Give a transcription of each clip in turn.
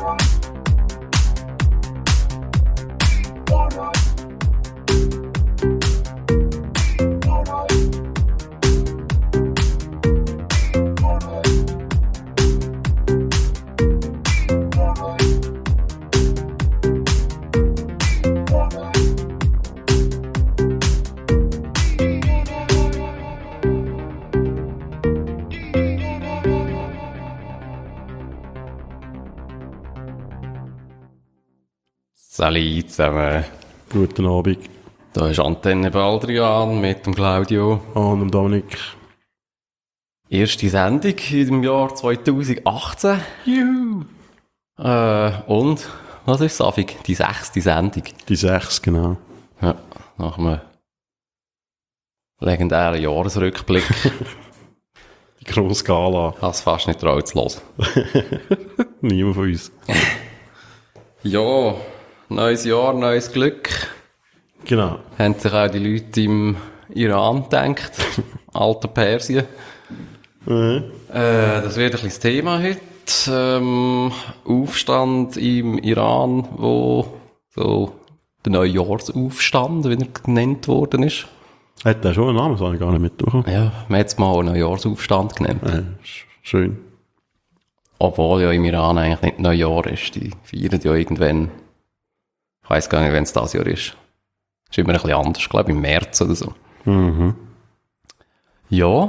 Salut zusammen. Guten Abend. Da ist Antenne Baldrian mit dem Claudio. Und dem Dominik. Erste Sendung im Jahr 2018. Juhu! Und, was ist Safig? Die 6. Sendung. Die 6, genau. Ja, nach einem legendären Jahresrückblick. Die grosse Gala. Ich habe es fast nicht traut zu hören. Niemand von uns. Ja, neues Jahr, neues Glück. Genau. Haben sich auch die Leute im Iran gedacht. Alter Persien. Das wird ein bisschen das Thema heute. Aufstand im Iran, wo so der Neujahrsaufstand, wie er genannt worden ist. Hat der schon einen Namen? Das habe ich gar nicht mitbekommen. Ja, man hat es mal Neujahrsaufstand genannt. Schön. Obwohl ja im Iran eigentlich nicht Neujahr ist. Die feiern ja irgendwann, ich weiss gar nicht, wenn es das Jahr ist. Ist immer ein bisschen anders, glaube ich, im März oder so. Mhm. Ja.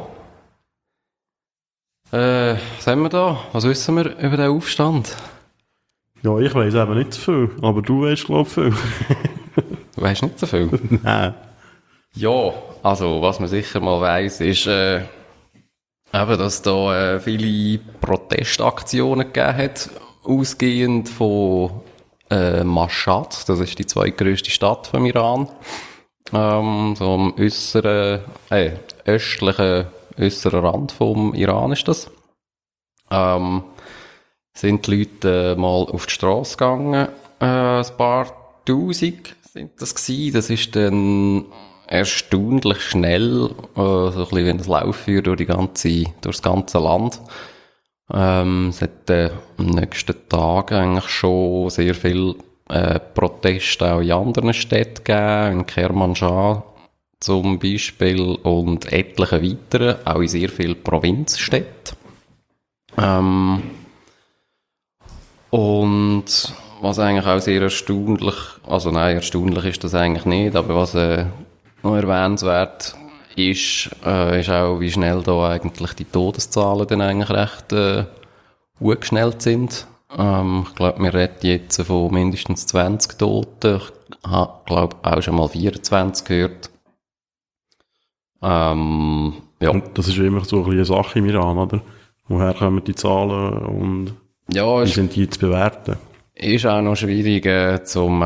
Was haben wir da? Was wissen wir über den Aufstand? Ja, ich weiss eben nicht so viel, aber du weisst, glaube ich, viel. Du weisst nicht so viel? Nein. Ja, also was man sicher mal weiss, ist, eben, dass da viele Protestaktionen gegeben hat, ausgehend von Mashhad, das ist die zweitgrößte Stadt vom Iran. So am östlichen Rand vom Iran ist das. Sind die Leute mal auf die Straße gegangen, ein paar Tausend sind das gewesen. Das ist dann erstaunlich schnell, so ein bisschen wie ein Laufführer durch das ganze Land. Es hat am nächsten Tag eigentlich schon sehr viel Proteste auch in anderen Städten gegeben, in Kermanshah zum Beispiel und etliche weitere, auch in sehr vielen Provinzstädten. Und was eigentlich auch sehr erstaunlich ist das eigentlich nicht, aber was noch erwähnenswert ist auch, wie schnell da eigentlich die Todeszahlen dann eigentlich recht hochgeschnellt sind. Ich glaube, wir reden jetzt von mindestens 20 Toten. Ich habe, glaube auch schon mal 24 gehört. Ja. Und das ist immer so eine Sache im Iran, oder? Woher kommen die Zahlen und Ja, wie sind die zu bewerten? Ist auch noch schwierig zum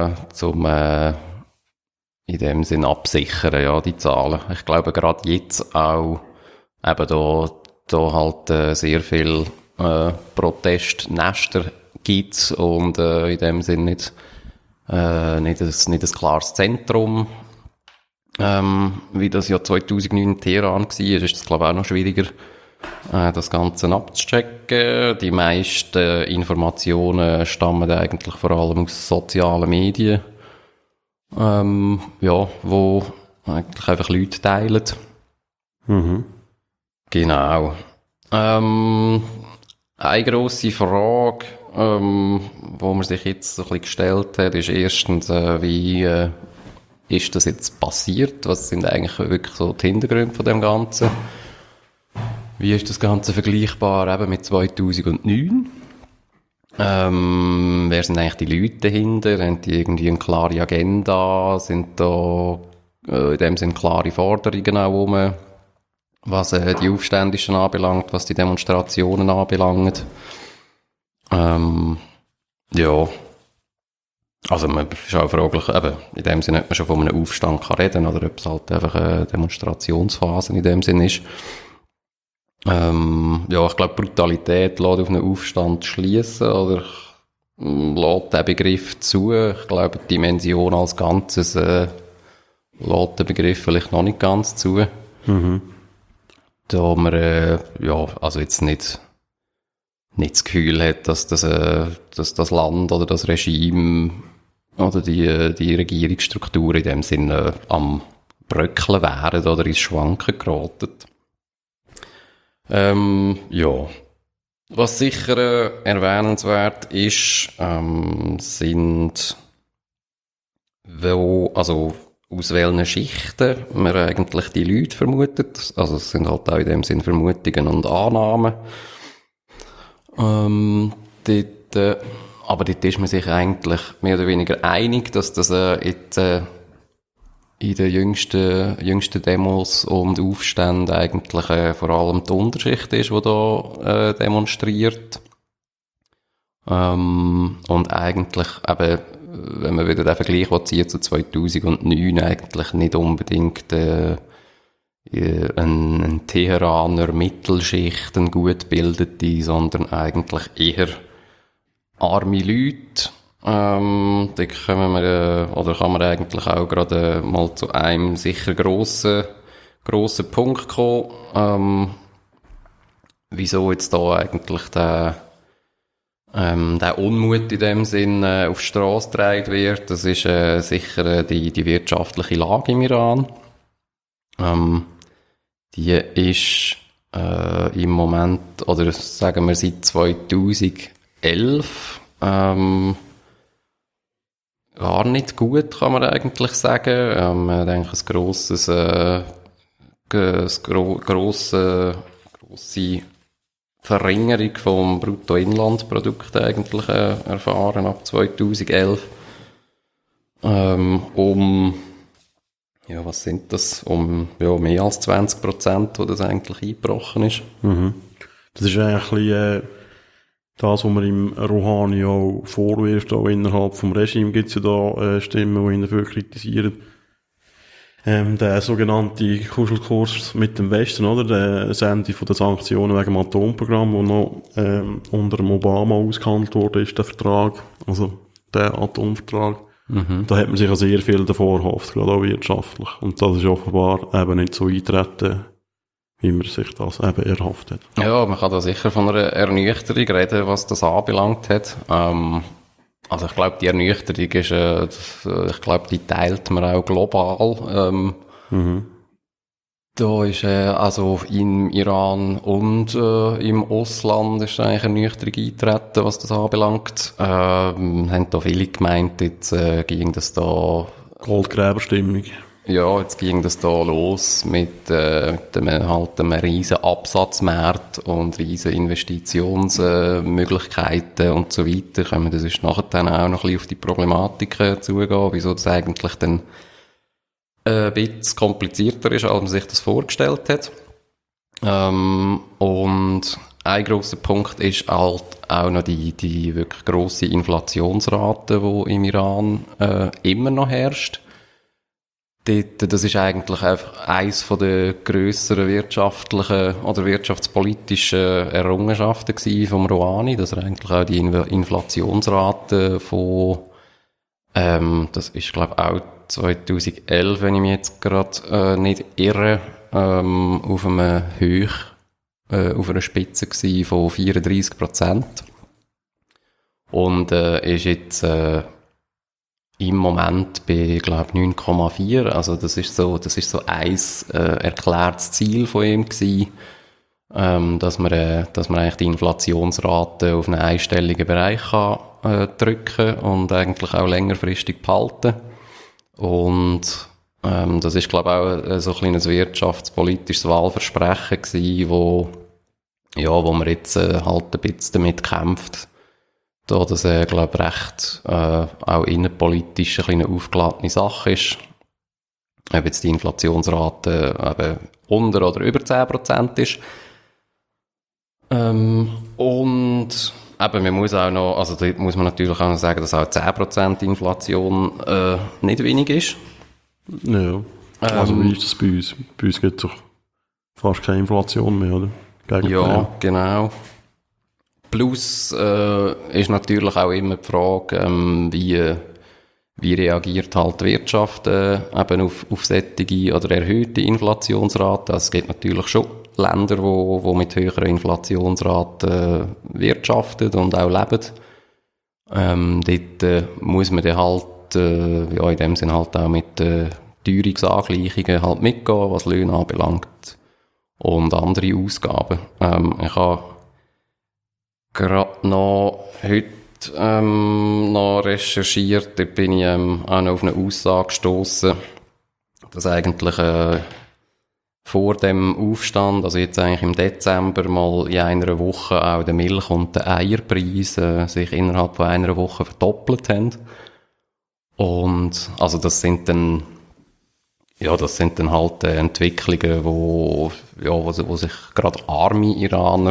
in dem Sinn absichern, ja, die Zahlen. Ich glaube, gerade jetzt auch eben da halt sehr viel Protestnester gibt's und in dem Sinn nicht ein klares Zentrum, wie das ja 2009 in Teheran war, ist das, glaube ich, auch noch schwieriger, das Ganze abzuchecken. Die meisten Informationen stammen eigentlich vor allem aus sozialen Medien, wo eigentlich einfach Leute teilen. Mhm. Genau. Eine grosse Frage, wo man sich jetzt so ein bisschen gestellt hat, ist erstens, wie ist das jetzt passiert? Was sind eigentlich wirklich so die Hintergründe von dem Ganzen? Wie ist das Ganze vergleichbar eben mit 2009? Wer sind eigentlich die Leute dahinter? Haben die irgendwie eine klare Agenda? Sind da in dem Sinne klare Forderungen auch was die Aufständischen anbelangt, was die Demonstrationen anbelangt? Ja. Also man ist auch fraglich, eben, in dem Sinne, ob man schon von einem Aufstand kann reden oder ob es halt einfach eine Demonstrationsphase in dem Sinne ist. Ich glaube, Brutalität lässt auf einen Aufstand schließen oder lässt den Begriff zu. Ich glaube, die Dimension als Ganzes lässt den Begriff vielleicht noch nicht ganz zu. Mhm. Da wir, also jetzt nicht nicht das Gefühl hat, dass das Land oder das Regime oder die Regierungsstruktur in dem Sinne am Bröckeln wären oder ins Schwanken geraten. Ja. Was sicher erwähnenswert ist, sind aus welchen Schichten man eigentlich die Leute vermutet. Also es sind halt auch in dem Sinn Vermutungen und Annahmen. Aber dort ist man sich eigentlich mehr oder weniger einig, dass das in den jüngsten Demos und Aufständen eigentlich vor allem die Unterschicht ist, die da demonstriert. Und eigentlich eben, wenn man wieder den Vergleich zieht zu 2009, eigentlich nicht unbedingt eine Teheraner Mittelschicht, eine gut bildete, sondern eigentlich eher arme Leute. Da kommen wir, oder kann man eigentlich auch gerade mal zu einem sicher grossen Punkt kommen, wieso jetzt da eigentlich der Unmut in dem Sinn auf die Strasse getragen wird. Das ist sicher die wirtschaftliche Lage im Iran. Die ist im Moment, oder sagen wir seit 2011, gar nicht gut, kann man eigentlich sagen. Ich denke, grosse Verringerung vom Bruttoinlandprodukt eigentlich erfahren ab 2011. Was sind das? Mehr als 20%, wo das eigentlich eingebrochen ist. Mhm. Das ist eigentlich ein bisschen, das, was man im Rouhani auch vorwirft, auch innerhalb vom Regime gibt es ja da Stimmen, die ihn dafür kritisieren. Der sogenannte Kuschelkurs mit dem Westen, oder? Das Ende von den Sanktionen wegen dem Atomprogramm, wo noch unter dem Obama ausgehandelt wurde, ist der Vertrag, also der Atomvertrag. Mhm. Da hat man sich ja sehr viel davor erhofft, gerade auch wirtschaftlich. Und das ist offenbar eben nicht so eintreten, wie man sich das eben erhofft hat. Ja, man kann da sicher von einer Ernüchterung reden, was das anbelangt hat. Also ich glaube, die Ernüchterung ist, ich glaube, die teilt man auch global. Da ist also im Iran und im Ausland ist eigentlich Ernüchterung eingetreten, was das anbelangt. Haben da viele gemeint, jetzt ging das da... Goldgräberstimmung. Ja, jetzt ging das da los mit einem riesen Absatzmarkt und riesen Investitionsmöglichkeiten und so weiter. Können wir das ist nachher dann auch noch ein bisschen auf die Problematik zugehen, wieso das eigentlich dann ein bisschen komplizierter ist, als man sich das vorgestellt hat. Und ein grosser Punkt ist halt auch noch die wirklich grosse Inflationsrate, die im Iran immer noch herrscht. Das ist eigentlich einfach eins von der grösseren wirtschaftlichen oder wirtschaftspolitischen Errungenschaften vom Rouhani, dass er eigentlich auch die Inflationsrate von, das ist glaube ich auch 2011, wenn ich mich jetzt gerade nicht irre, auf einer Spitze gsi von 34%. Und ist jetzt im Moment bei, glaube ich, 9,4. Also das ist so ein erklärtes Ziel von ihm gewesen, dass man eigentlich die Inflationsrate auf einen einstelligen Bereich kann drücken und eigentlich auch längerfristig behalten. Und das ist, glaube ich, auch so ein kleines wirtschaftspolitisches Wahlversprechen gewesen, wo man jetzt halt ein bisschen damit kämpft, da das, glaube ich, recht auch innenpolitisch eine kleine aufgeladene Sache ist. Ob jetzt die Inflationsrate eben unter oder über 10% ist. Und eben, man muss auch noch, also da muss man natürlich auch noch sagen, dass auch 10% Inflation nicht wenig ist. Ja, also wie ist das bei uns? Bei uns gibt es doch fast keine Inflation mehr, oder? Ja, genau. Plus ist natürlich auch immer die Frage, wie reagiert halt die Wirtschaft eben auf solche oder erhöhte Inflationsraten. Also es gibt natürlich schon Länder, wo mit höheren Inflationsraten wirtschaften und auch leben. Dort muss man dann halt ja, in dem Sinn halt auch mit Teuerungsangleichungen halt mitgehen, was Löhne anbelangt und andere Ausgaben. Ich habe gerade noch heute noch recherchiert, da bin ich auch noch auf eine Aussage gestossen, dass eigentlich vor dem Aufstand, also jetzt eigentlich im Dezember, mal in einer Woche auch der Milch- und der Eierpreis sich innerhalb von einer Woche verdoppelt haben. Und also das sind dann halt Entwicklungen, wo sich gerade arme Iraner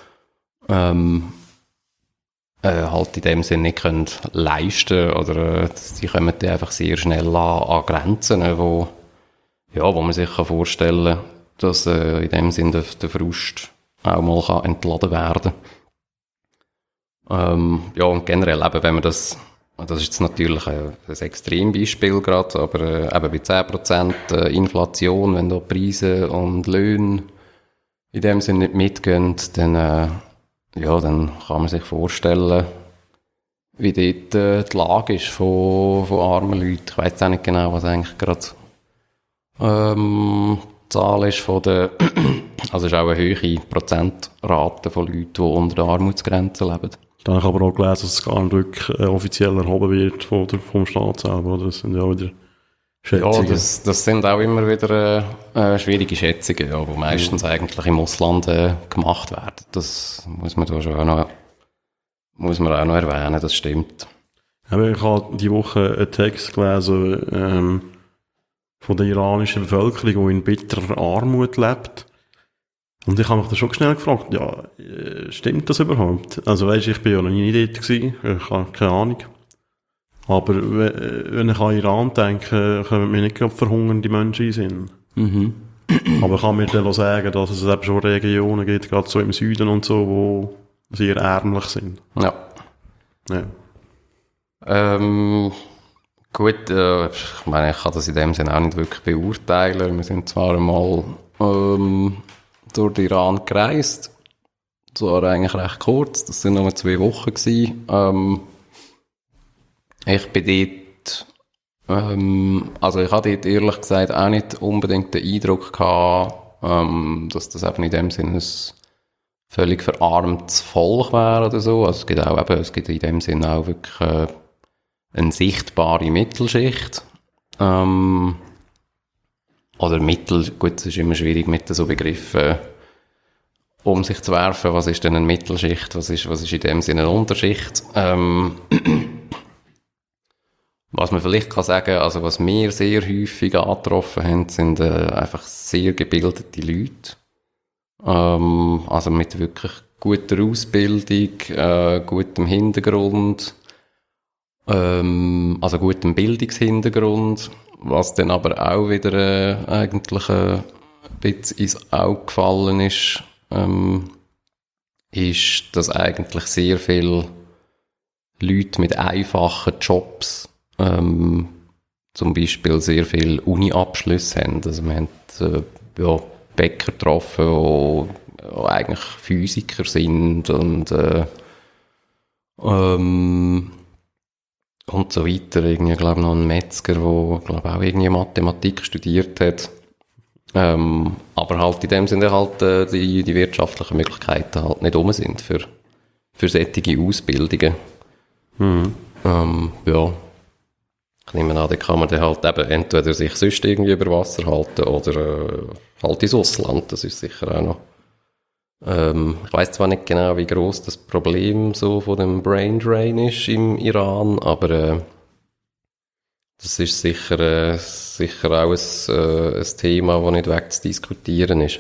halt in dem Sinne nicht können leisten oder die kommen dann einfach sehr schnell an Grenzen, wo man sich vorstellen kann, dass in dem Sinne der Frust auch mal entladen werden kann. Und generell eben, wenn man das ist jetzt natürlich ein Extrembeispiel gerade, aber eben bei 10% Inflation, wenn da Preise und Löhne in dem Sinne nicht mitgehen, dann kann man sich vorstellen, wie dort die Lage ist von armen Leuten. Ich weiss auch nicht genau, was eigentlich gerade die Zahl ist von der, also es ist auch eine hohe Prozentrate von Leuten, die unter der Armutsgrenze leben. Dann habe ich aber auch gelesen, dass es gar nicht wirklich offiziell erhoben wird vom Staat selber, oder? Das sind ja auch wieder Schätzungen. Ja, das sind auch immer wieder schwierige Schätzungen, ja, die meistens eigentlich im Ausland gemacht werden. Das muss man da schon auch noch erwähnen, das stimmt. Aber ich habe diese Woche einen Text gelesen von der iranischen Bevölkerung, die in bitterer Armut lebt. Und ich habe mich da schon schnell gefragt, ja, stimmt das überhaupt? Also weisst, ich bin ja noch nie dort gewesen, ich habe keine Ahnung. Aber wenn ich an Iran denke, kommen mir nicht gerade verhungernde Menschen in den Sinn. Mhm. Aber ich kann mir dann auch sagen, dass es eben schon Regionen gibt, gerade so im Süden und so, wo sehr ärmlich sind. Ja. Gut, ich meine, ich kann das in dem Sinne auch nicht wirklich beurteilen. Wir sind zwar einmal durch den Iran gereist. Das war eigentlich recht kurz. Das sind nur 2 Wochen gewesen. Ich bin dort, also ich hatte dort ehrlich gesagt auch nicht unbedingt den Eindruck gehabt, dass das eben in dem Sinne ein völlig verarmtes Volk wäre oder so. Also es gibt in dem Sinne auch wirklich eine sichtbare Mittelschicht. Oder gut, es ist immer schwierig mit so Begriffen um sich zu werfen. Was ist denn eine Mittelschicht? Was ist in dem Sinne eine Unterschicht? Was man vielleicht kann sagen, also was wir sehr häufig angetroffen haben, sind einfach sehr gebildete Leute. Also mit wirklich guter Ausbildung, gutem Hintergrund, also gutem Bildungshintergrund, was dann aber auch wieder eigentlich ein bisschen ins Auge gefallen ist, dass eigentlich sehr viele Leute mit einfachen Jobs zum Beispiel sehr viele Uni-Abschlüsse haben. Also wir haben Bäcker getroffen, die eigentlich Physiker sind und so weiter. Irgendwie, glaube noch ein Metzger, der, glaube auch irgendwie Mathematik studiert hat. Aber halt in dem Sinne halt die wirtschaftlichen Möglichkeiten halt nicht rum sind für solche Ausbildungen. Ich nehme an, da kann man dann halt eben entweder sich sonst irgendwie über Wasser halten oder halt ins Ausland. Das ist sicher auch noch. Ich weiss zwar nicht genau, wie gross das Problem so von dem Brain Drain ist im Iran, aber das ist sicher auch ein Thema, das nicht wegzudiskutieren ist.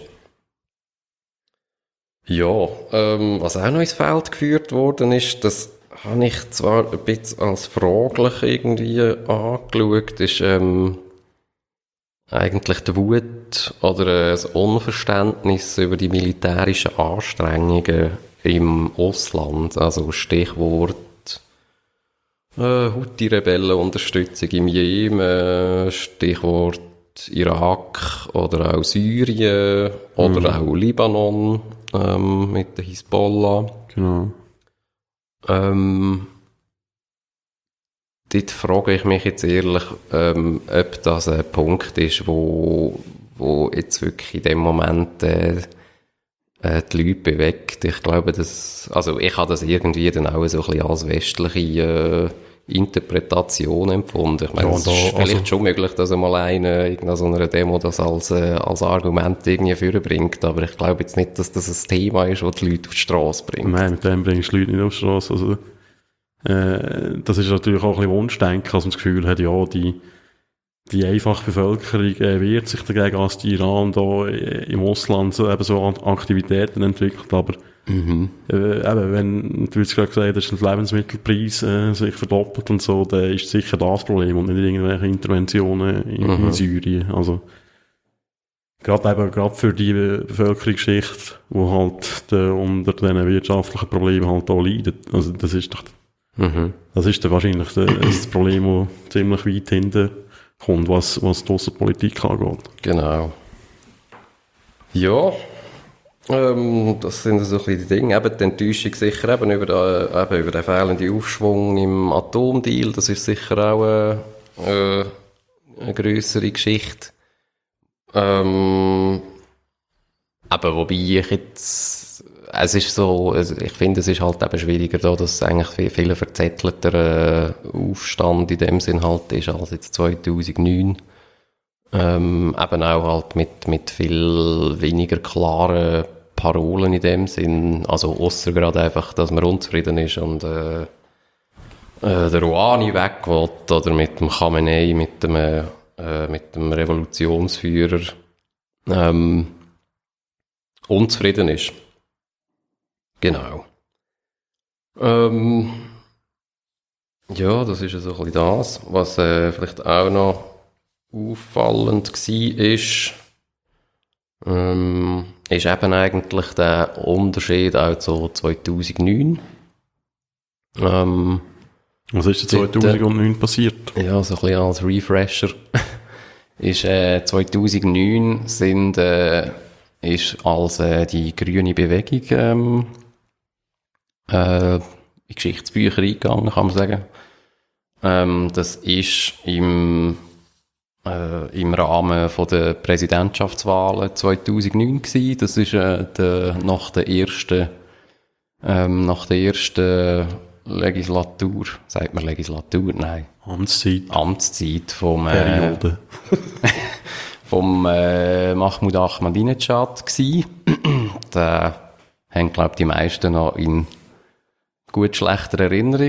Ja, was auch noch ins Feld geführt worden ist, das habe ich zwar ein bisschen als fraglich irgendwie angeschaut, ist eigentlich die Wut oder das Unverständnis über die militärischen Anstrengungen im Ausland. Also Stichwort Houthi-Rebellenunterstützung im Jemen, Stichwort Irak oder auch Syrien oder auch Libanon mit der Hisbollah. Genau. Dort frage ich mich jetzt ehrlich, ob das ein Punkt ist, wo jetzt wirklich in dem Moment die Leute bewegt. Ich glaube, ich habe das irgendwie dann auch so ein bisschen als westliche Interpretation empfunden. Ich meine, es ist vielleicht schon möglich, dass einmal einer in so einer Demo das als Argument irgendwie vorbringt, aber ich glaube jetzt nicht, dass das ein Thema ist, das die Leute auf die Straße bringt. Nein, mit dem bringst du die Leute nicht auf die Straße. Also, das ist natürlich auch ein bisschen Wunschdenken, dass man das Gefühl hat, ja, die einfache Bevölkerung wehrt sich dagegen, als die Iran da im Ausland so Aktivitäten entwickelt, aber eben, wenn du jetzt gerade gesagt hast, dass der Lebensmittelpreis sich verdoppelt und so, dann ist sicher das Problem und nicht irgendwelche Interventionen in Syrien. Also gerade für die Bevölkerungsschicht, die halt unter diesen wirtschaftlichen Problemen halt auch leidet. Also das ist doch das ist dann wahrscheinlich das Problem, das ziemlich weit hinten kommt, was die Aussenpolitik angeht. Genau. Ja, das sind so ein bisschen die Dinge. Eben die Enttäuschung sicher eben über den fehlenden Aufschwung im Atomdeal. Das ist sicher auch eine grössere Geschichte. Aber wobei ich jetzt, ich finde, es ist halt eben schwieriger da, dass es eigentlich viel verzettelter Aufstand in dem Sinn halt ist als jetzt 2009. Eben auch halt mit viel weniger klaren Parolen in dem Sinn, also ausser gerade einfach, dass man unzufrieden ist und der Rouhani weg will, oder mit dem Khamenei, mit dem Revolutionsführer unzufrieden ist. Genau. Ja, das ist so ein bisschen das. Was vielleicht auch noch auffallend war, ist eben eigentlich der Unterschied auch zu 2009. Was ist denn 2009 passiert? Ja, so ein bisschen als Refresher. Ist 2009 ist als die grüne Bewegung in Geschichtsbücher eingegangen, kann man sagen. Das ist im Rahmen von der Präsidentschaftswahlen 2009 gewesen. Das ist nach der ersten Legislatur, sagt man Legislatur? Nein. Amtszeit vom Periode. vom Mahmoud Ahmadinejad gsi. Da haben, glaube ich, die meisten noch in gut schlechter Erinnerung.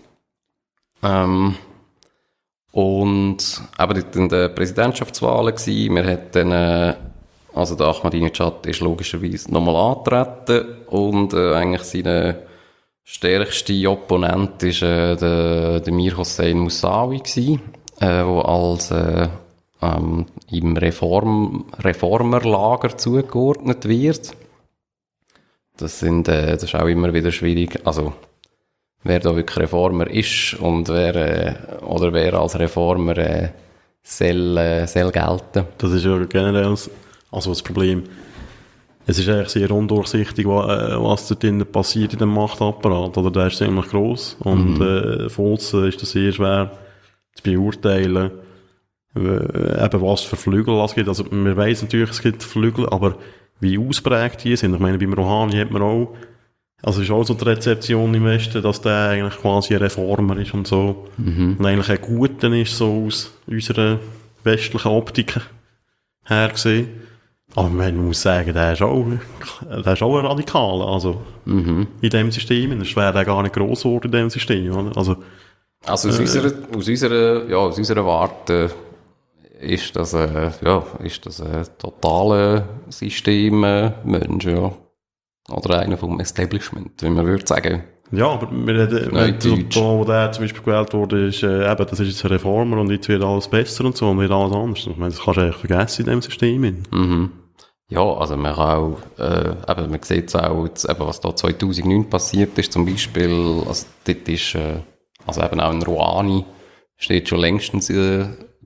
Und aber in der Präsidentschaftswahlen gsi. Wir hatten also der Ahmadinejad ist logischerweise nochmal angetreten und eigentlich seine stärkste Opponent ist der Mir Hossein Moussaoui gsi, wo als im Reformerlager zugeordnet wird. Das ist auch immer wieder schwierig. Also, wer da wirklich Reformer ist und wer als Reformer soll gelten. Das ist ja generell also das Problem. Es ist eigentlich sehr undurchsichtig, was dort drinnen passiert in dem Machtapparat. Oder der ist ziemlich gross. Und von aussen ist das sehr schwer zu beurteilen, eben was für Flügel es gibt. Also man weiss natürlich, es gibt Flügel, aber wie ausprägt die sind. Ich meine, beim Rouhani hat man auch, also ist auch so die Rezeption im Westen, dass der eigentlich quasi ein Reformer ist und so. Und eigentlich ein Guter ist, so aus unserer westlichen Optik her gesehen. Aber man muss sagen, der ist auch ein Radikaler, also in diesem System. Es wäre der gar nicht gross geworden in diesem System. Oder? Also aus unserer Warte ist das ein totaler Systemmensch, ja. Oder einer vom Establishment, wie man würde sagen. Ja, aber wir reden, wo der zum Beispiel gewählt wurde, ist, eben, das ist jetzt ein Reformer und jetzt wird alles besser und so und wird alles anders. Ich meine, das kannst du eigentlich vergessen in diesem System. Ja, also man kann auch, eben, man sieht es auch, jetzt, eben, was da 2009 passiert ist, zum Beispiel, also dort ist, also eben auch ein Rouhani steht schon längstens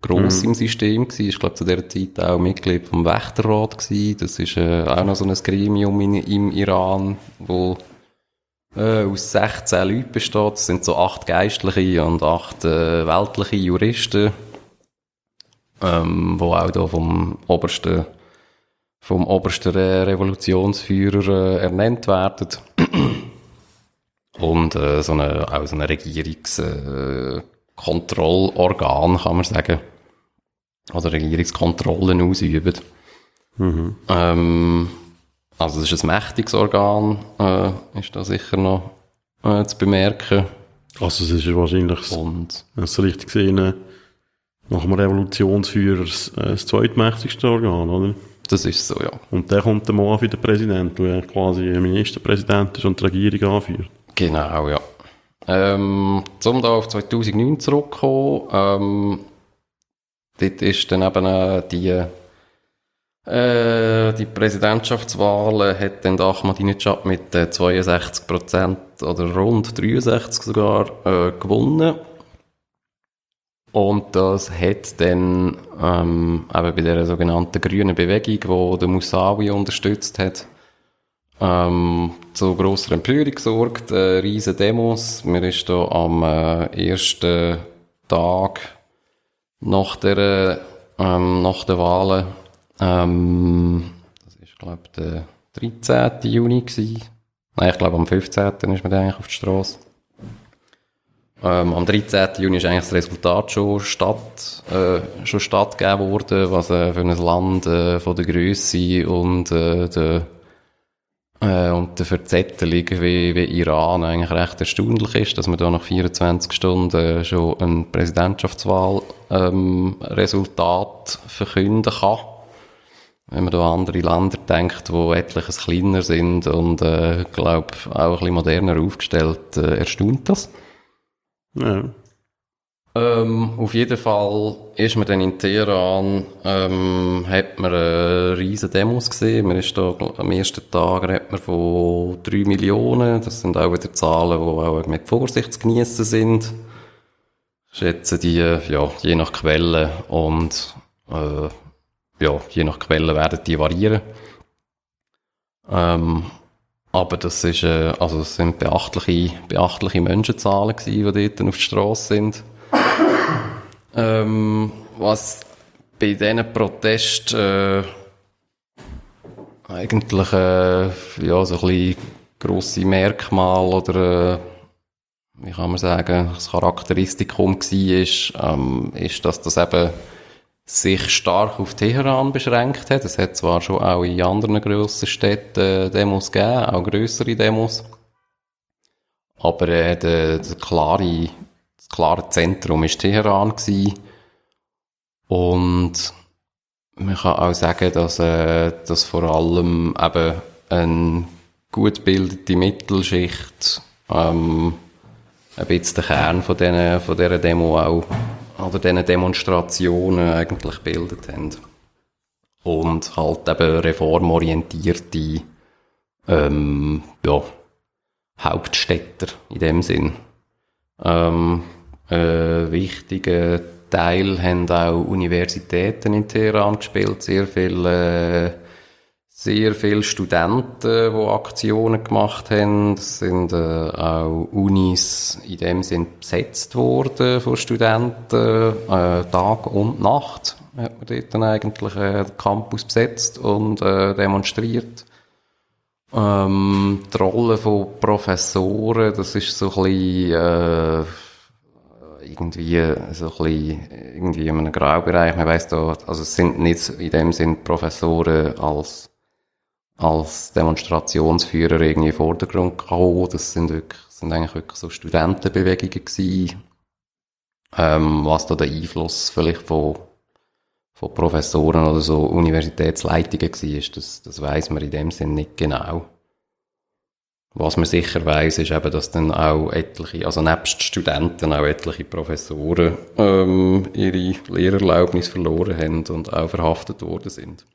gross im System gewesen. Ich glaube, zu dieser Zeit auch Mitglied vom Wächterrat gewesen. Das ist auch noch so ein Gremium im Iran, wo aus 16 Leuten besteht. Das sind so 8 Geistliche und 8 weltliche Juristen, wo auch da vom obersten Revolutionsführer ernannt werden. Und auch so ein Regierungskontrollorgan, kann man sagen. Oder Regierungskontrollen ausüben. Also es ist ein mächtiges Organ, ist da sicher noch zu bemerken. Also es ist wahrscheinlich, wenn ich es richtig sehe, nach dem Revolutionsführer das zweitmächtigste Organ, oder? Das ist so, ja. Und der kommt dann mal an wie der Präsident, der quasi Ministerpräsident ist und die Regierung anführt. Genau, ja. Um da auf 2009 zurückzukommen, dort ist dann eben die Präsidentschaftswahlen hat dann Ahmadinejad mit 62% oder rund 63 sogar gewonnen. Und das hat dann eben bei der sogenannten grünen Bewegung, die der Mousavi unterstützt hat, zu grosser Empörung gesorgt. Riesen Demos. Mir ist da am ersten Tag nach den Wahlen, das ist, glaube ich, der 13. Juni gewesen. Nein, ich glaube, am 15. ist man dann eigentlich auf die Strasse. Am 13. Juni ist eigentlich das Resultat schon stattgegeben worden, was für ein Land von der Grösse und der Verzettelung wie Iran eigentlich recht erstaunlich ist, dass man da nach 24 Stunden schon ein Präsidentschaftswahl-Resultat verkünden kann. Wenn man da an andere Länder denkt, die etliches kleiner sind und, glaube auch ein bisschen moderner aufgestellt, erstaunt das. Ja. Auf jeden Fall ist man dann in Teheran, hat man riesen Demos gesehen. Man ist da, am ersten Tag redet man von 3 Millionen. Das sind auch wieder Zahlen, die auch mit Vorsicht zu geniessen sind. Schätzen die, ja, je nach Quelle und, je nach Quelle werden die variieren. Aber das ist, das sind beachtliche Menschenzahlen gewesen, die dort auf der Strasse sind. Was bei diesen Protesten eigentlich so ein bisschen grosse Merkmal oder wie kann man sagen, das Charakteristikum war, ist, dass das eben sich stark auf Teheran beschränkt hat. Es hat zwar schon auch in anderen grossen Städten Demos gegeben, auch grössere Demos, aber das klare Zentrum war Teheran gewesen. Und man kann auch sagen, dass vor allem eben eine gut gebildete Mittelschicht ein bisschen den Kern von dieser Demo auch oder diesen Demonstrationen eigentlich gebildet haben. Und halt eben reformorientierte Hauptstädter in dem Sinn. Wichtiger Teil haben auch Universitäten in Teheran gespielt, sehr viele Studenten, die Aktionen gemacht haben. Es sind auch Unis in dem Sinn besetzt worden von Studenten, Tag und Nacht hat man dort dann eigentlich den Campus besetzt und demonstriert. Die Rolle von Professoren, das ist so ein bisschen irgendwie in einem Graubereich. Man weiss da, also es sind nicht in dem Sinn Professoren als Demonstrationsführer irgendwie in den Vordergrund gekommen. Das sind eigentlich wirklich so Studentenbewegungen gewesen. Was da der Einfluss vielleicht von Professoren oder so Universitätsleitungen war, das weiss man in dem Sinn nicht genau. Was man sicher weiss, ist eben, dass dann auch etliche, also nebst Studenten auch etliche Professoren ihre Lehrerlaubnis verloren haben und auch verhaftet worden sind.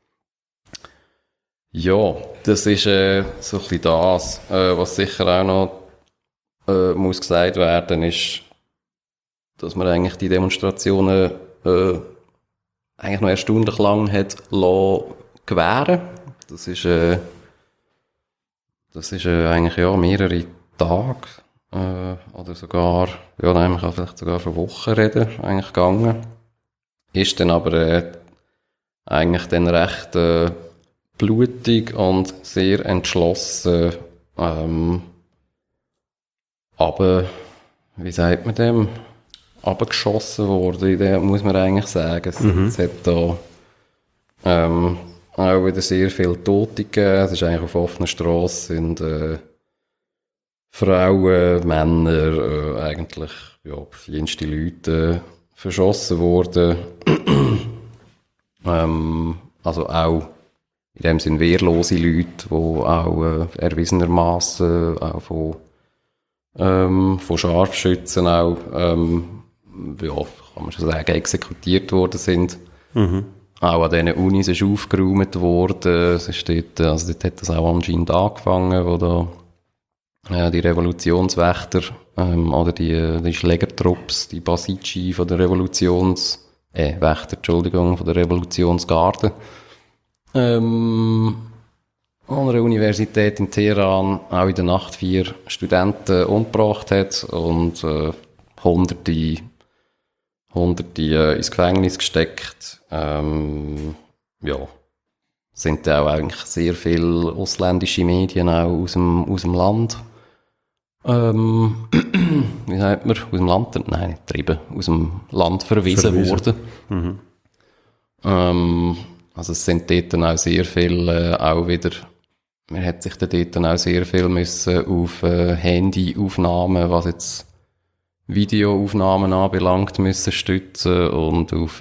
Ja, das ist so ein bisschen das. Was sicher auch noch muss gesagt werden, ist, dass man eigentlich die Demonstrationen eigentlich noch erstaunlich lang hat gewähren. Das ist eigentlich ja mehrere Tage oder sogar, ja, nein, man kann vielleicht sogar von Wochen reden, eigentlich gegangen. Ist dann aber eigentlich dann recht blutig und sehr entschlossen, aber wie sagt man dem? Abgeschossen worden, in dem muss man eigentlich sagen. Es hat da auch wieder sehr viele Tote gegeben. Es ist eigentlich auf offener Strasse, sind Frauen, Männer, eigentlich ja, verschiedenste Leute verschossen worden. Also auch in dem Sinn wehrlose Leute, die auch erwiesenermaßen auch von Scharfschützen auch, ja, kann man schon sagen, exekutiert worden sind. Auch an diesen Unis ist aufgeräumt worden. Es ist dort, also dort hat das auch anscheinend angefangen, wo da die Revolutionswächter oder die Schlägertrupps, die Basici von der Wächter, Entschuldigung, von der Revolutionsgarde an der Universität in Teheran auch in der Nacht 4 Studenten umgebracht hat und Hunderte ins Gefängnis gesteckt. Ja, sind da auch eigentlich sehr viele ausländische Medien auch aus dem Land. Wie sagt man? Aus dem Land? Nein, nicht getrieben. Aus dem Land verwiesen worden. Also es sind dort dann auch sehr viel auch wieder, man hat sich dort dann auch sehr viel müssen auf Handyaufnahmen, was jetzt Videoaufnahmen anbelangt, müssen stützen und auf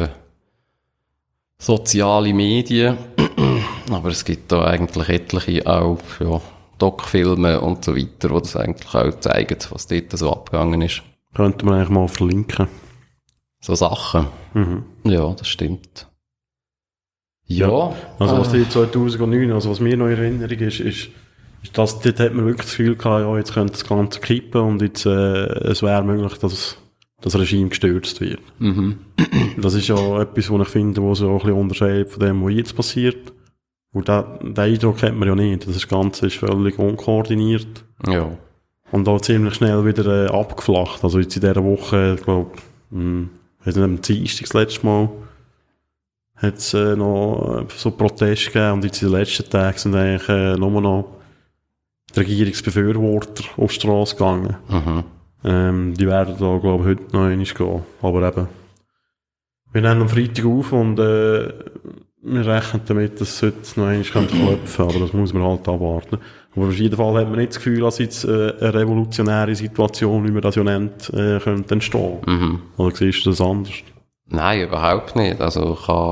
soziale Medien. Aber es gibt da eigentlich etliche auch, ja, Doc-Filme und so weiter, die das eigentlich auch zeigen, was dort so abgegangen ist. Könnte man eigentlich mal verlinken. So Sachen. Ja, das stimmt. Ja. Also was die 2009, also was mir noch in Erinnerung ist, dass dort hat man wirklich das Gefühl gehabt, ja, jetzt könnte das Ganze kippen und jetzt, es wäre möglich, dass das Regime gestürzt wird. Das ist ja etwas, was ich finde, was so ein bisschen unterscheidet von dem, was jetzt passiert. Und den Eindruck hat man ja nicht. Das Ganze ist völlig unkoordiniert. Ja. Und auch ziemlich schnell wieder abgeflacht. Also jetzt in dieser Woche, ich glaube, am Dienstag das letzte Mal, hat es noch so Proteste gegeben. Und jetzt in den letzten Tagen sind eigentlich nur noch die Regierungsbefürworter auf die Straße gegangen. Die werden da, glaube ich, heute noch einmal gehen. Aber eben, wir nehmen am Freitag auf und wir rechnen damit, dass es heute noch einmal klopfen kann, aber das muss man halt abwarten. Aber auf jeden Fall hat man nicht das Gefühl, dass jetzt eine revolutionäre Situation, wie man das ja nennt, könnte entstehen. Oder siehst du das anders? Nein, überhaupt nicht. Also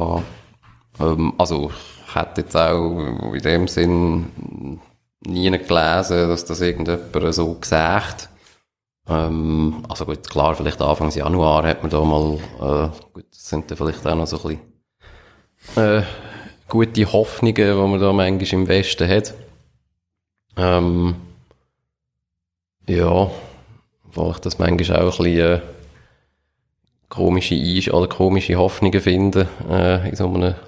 ich hätte jetzt auch in dem Sinn nie gelesen, dass das irgendjemand so gesagt. Also gut, klar, vielleicht Anfang Januar hat man da mal, gut, das sind dann vielleicht auch noch so ein bisschen gute Hoffnungen, die man da manchmal im Westen hat. Ja, weil ich das manchmal auch ein bisschen komische Hoffnungen finde, in so einem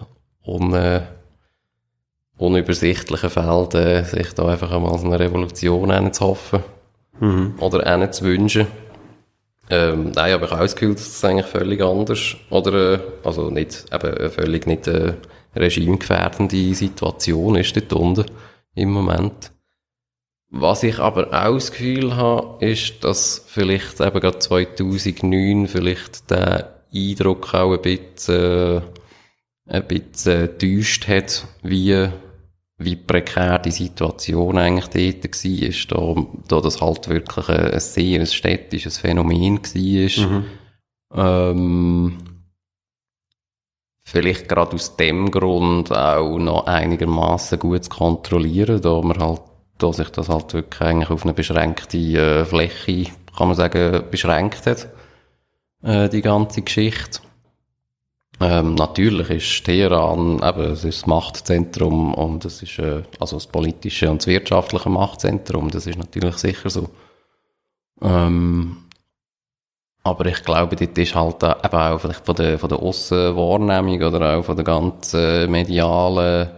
unübersichtlichen Feld, sich da einfach einmal so eine Revolution zu hoffen. Oder zu wünschen. Nein, aber ich habe auch das Gefühl, dass es eigentlich völlig anders oder also nicht, eben völlig nicht regimegefährdende Situation ist dort unten im Moment. Was ich aber auch das Gefühl habe, ist, dass vielleicht eben gerade 2009 vielleicht der Eindruck auch ein bisschen getäuscht hat, wie prekär die Situation eigentlich dort war, da das halt wirklich ein sehr städtisches Phänomen war. Vielleicht gerade aus dem Grund auch noch einigermaßen gut zu kontrollieren, da sich das halt wirklich eigentlich auf eine beschränkte Fläche, kann man sagen, beschränkt hat, die ganze Geschichte. Natürlich ist Teheran eben, es ist das Machtzentrum und es ist also das politische und das wirtschaftliche Machtzentrum, das ist natürlich sicher so. Aber ich glaube, dort ist halt eben auch vielleicht von der Aussenwahrnehmung oder auch von der ganzen medialen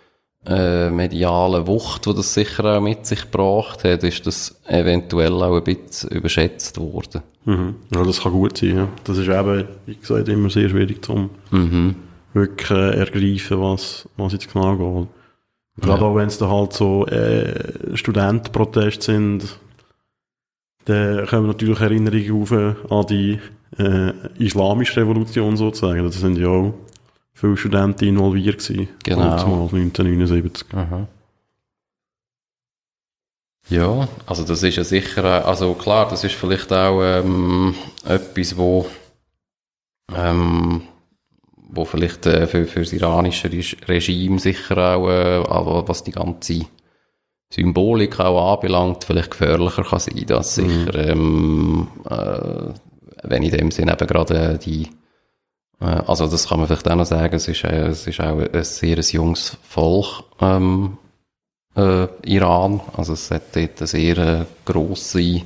Wucht, die das sicher auch mit sich gebracht hat, ist das eventuell auch ein bisschen überschätzt worden. Mhm. Ja, das kann gut sein, ja. Das ist eben, wie gesagt, immer sehr schwierig zum wirklich ergreifen, was jetzt genau geht. Gerade auch wenn es da halt so Studentenproteste sind, dann kommen natürlich Erinnerungen auf an die islamische Revolution sozusagen. Da sind ja auch viele Studenten involviert gewesen. Genau. Zumal 1979. Aha. Ja, also das ist ja sicher, also klar, das ist vielleicht auch etwas, wo vielleicht für das iranische Regime sicher auch, aber was die ganze Symbolik auch anbelangt, vielleicht gefährlicher kann sein, dass sicher, wenn in dem Sinne eben gerade also das kann man vielleicht auch noch sagen, es ist auch ein sehr junges Volk, Iran, also es hat dort eine sehr grosse,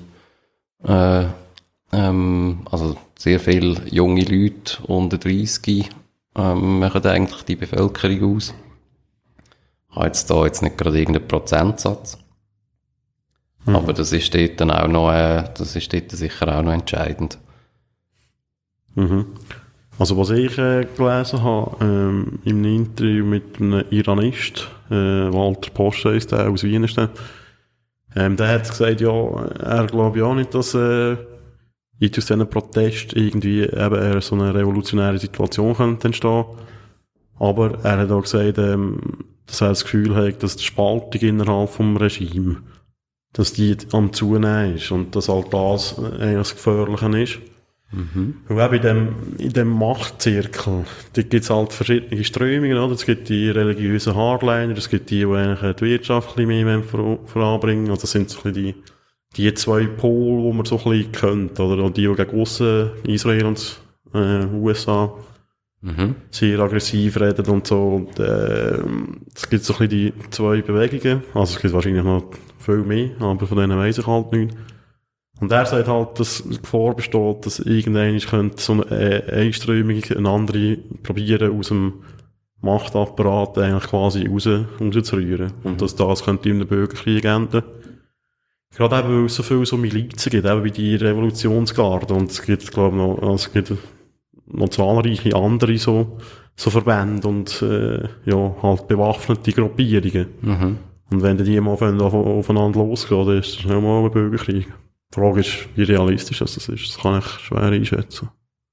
also sehr viele junge Leute unter 30 machen eigentlich die Bevölkerung aus. Ich habe jetzt nicht gerade irgendeinen Prozentsatz. Aber das ist dort dann auch noch, das ist dort sicher auch noch entscheidend. Mhm. Also was ich gelesen habe, im Interview mit einem Iranist, Walter Posch heisst der, aus Wien ist der hat gesagt, ja, er glaube ja auch nicht, dass aus diesen Protesten irgendwie eben so eine revolutionäre Situation könnte entstehen. Aber er hat auch gesagt, dass er das Gefühl hat, dass die Spaltung innerhalb vom Regime, dass die am Zunehmen ist und dass halt das eigentlich das Gefährliche ist. Und eben in dem Machtzirkel, da gibt es halt verschiedene Strömungen, oder? Es gibt die religiösen Hardliner, es gibt die eigentlich die Wirtschaft ein bisschen mehr voranbringen. Also das sind so ein bisschen die zwei Pole, die man so ein bisschen kennt, oder? Und die gegen aussen, Israel und USA, sehr aggressiv reden und so. Und es gibt so ein bisschen die zwei Bewegungen. Also es gibt wahrscheinlich noch viel mehr, aber von denen weiss ich halt nicht. Und er sagt halt, dass die Gefahr besteht, dass irgendwann könnte so eine Einströmung, eine andere probieren, aus dem Machtapparat eigentlich quasi rauszurühren. Und dass das könnte in einem Bürgerkrieg enden. Gerade eben, weil es so viele so Milizen gibt, eben wie die Revolutionsgarde. Und es gibt, glaube ich, noch zahlreiche andere so Verbände und, halt bewaffnete Gruppierungen. Und wenn die mal aufeinander losgehen, dann ist das schnell mal ein Bürgerkrieg. Die Frage ist, wie realistisch das ist. Das kann ich schwer einschätzen.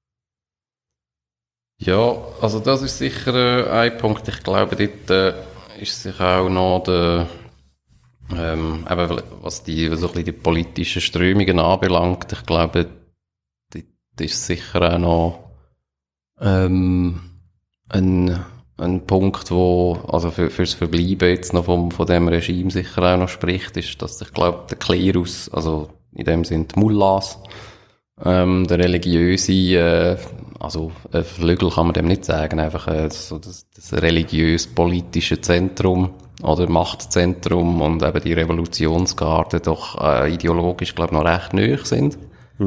Ja, also das ist sicher ein Punkt. Ich glaube, dort ist sich auch noch eben, was so ein bisschen die politischen Strömungen anbelangt. Ich glaube, dort ist sicher auch noch ein Punkt, wo also fürs Verbleiben jetzt noch von dem Regime sicher auch noch spricht, ist, dass ich glaube, der Klerus, also in dem sind die Mullahs, der religiöse, also Flügel kann man dem nicht sagen, einfach so das religiös-politische Zentrum oder Machtzentrum und eben die Revolutionsgarde doch ideologisch, glaube ich, noch recht nahe sind.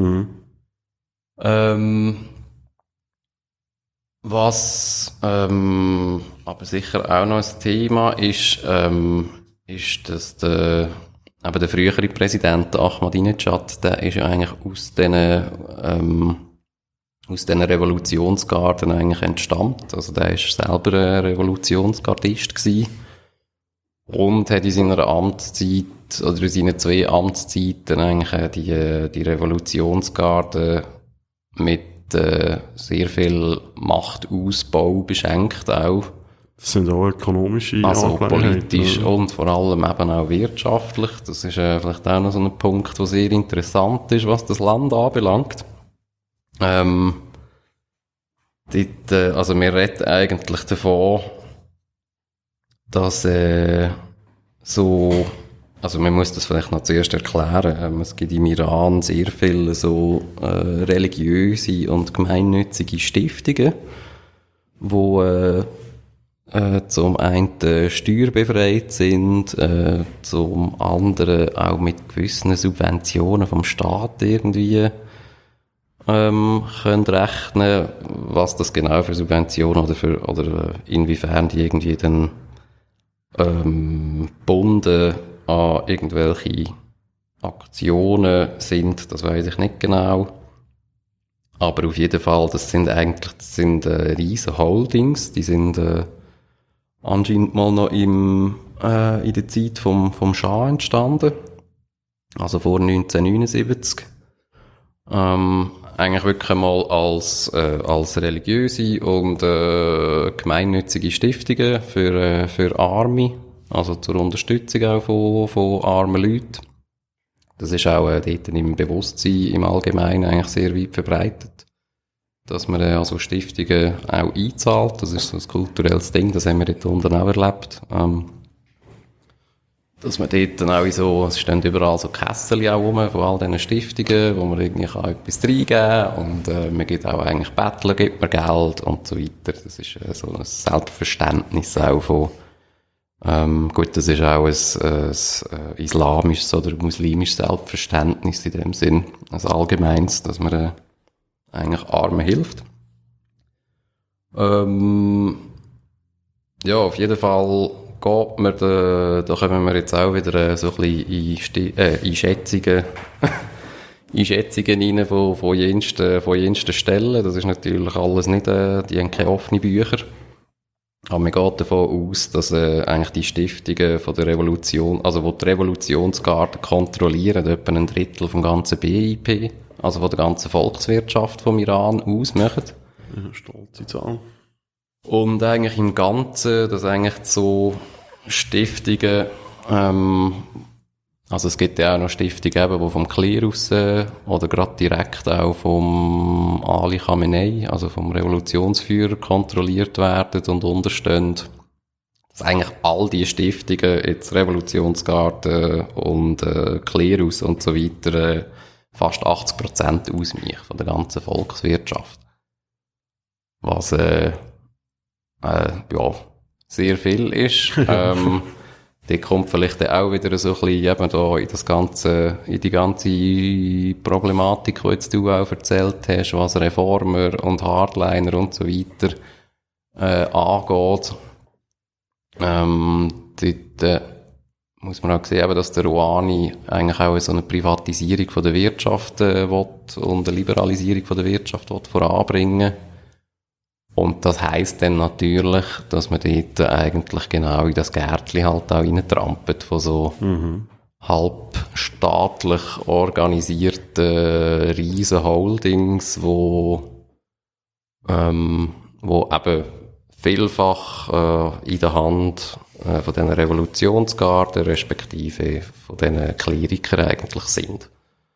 Was aber sicher auch noch ein Thema ist, dass der frühere Präsident Ahmadinejad, der ist ja eigentlich aus diesen Revolutionsgarden eigentlich entstammt. Also der ist selber ein Revolutionsgardist gewesen und hat in seiner Amtszeit oder in seinen 2 Amtszeiten eigentlich die Revolutionsgarde mit sehr viel Machtausbau beschenkt auch. Das sind auch ökonomische also Angelegenheiten. Politisch und vor allem eben auch wirtschaftlich. Das ist vielleicht auch noch so ein Punkt, der sehr interessant ist, was das Land anbelangt. Also wir reden eigentlich davon, dass also man muss das vielleicht noch zuerst erklären. Es gibt im Iran sehr viele so religiöse und gemeinnützige Stiftungen, wo zum einen steuerbefreit sind, zum anderen auch mit gewissen Subventionen vom Staat irgendwie können rechnen, was das genau für Subventionen oder inwiefern die irgendwie dann gebunden an irgendwelche Aktionen sind, das weiß ich nicht genau. Aber auf jeden Fall, das sind riesen Holdings, die sind anscheinend mal noch in der Zeit vom Schah entstanden, also vor 1979. Eigentlich wirklich mal als religiöse und gemeinnützige Stiftungen für Arme, also zur Unterstützung auch von armen Leuten. Das ist auch dort im Bewusstsein im Allgemeinen eigentlich sehr weit verbreitet, dass man also Stiftungen auch einzahlt. Das ist so ein kulturelles Ding, das haben wir dort unten auch erlebt. Dass man dort dann auch es stehen überall so Kessel auch rum von all diesen Stiftungen, wo man irgendwie etwas reingeben kann und man gibt auch eigentlich Bettler, gibt man Geld und so weiter. Das ist so ein Selbstverständnis auch von gut, das ist auch ein islamisches oder muslimisches Selbstverständnis in dem Sinn, ein allgemeines, dass man eigentlich Armen hilft. Ja, auf jeden Fall geht man da kommen wir jetzt auch wieder so ein bisschen in Schätzungen rein von jensten Stellen. Das ist natürlich alles nicht, die haben keine offenen Bücher. Aber man geht davon aus, dass eigentlich die Stiftungen von der Revolution, also wo die Revolutionsgarde kontrollieren, etwa ein Drittel vom ganzen BIP, also von der ganzen Volkswirtschaft vom Iran ausmachen. Ja, stolze Zahl. Und eigentlich im Ganzen, dass eigentlich so Stiftungen, also es gibt ja auch noch Stiftungen, die vom Klerus oder gerade direkt auch vom Ali Khamenei, also vom Revolutionsführer, kontrolliert werden und unterstehen. Dass eigentlich all die Stiftungen, jetzt Revolutionsgarde und Klerus und so weiter, fast 80% ausmachen von der ganzen Volkswirtschaft. Was ja, sehr viel ist. Da kommt vielleicht auch wieder so ein bisschen eben da in die ganze Problematik, die jetzt du auch erzählt hast, was Reformer und Hardliner und so weiter angeht. Dort muss man auch sehen, dass der Rouhani eigentlich auch so eine Privatisierung von der Wirtschaft will und eine Liberalisierung von der Wirtschaft will voranbringen. Und das heisst dann natürlich, dass man dort eigentlich genau in das Gärtchen halt auch reintrampelt von so halbstaatlich organisierten riesen Holdings, wo eben vielfach in der Hand von diesen Revolutionsgarden respektive von diesen Klerikern eigentlich sind.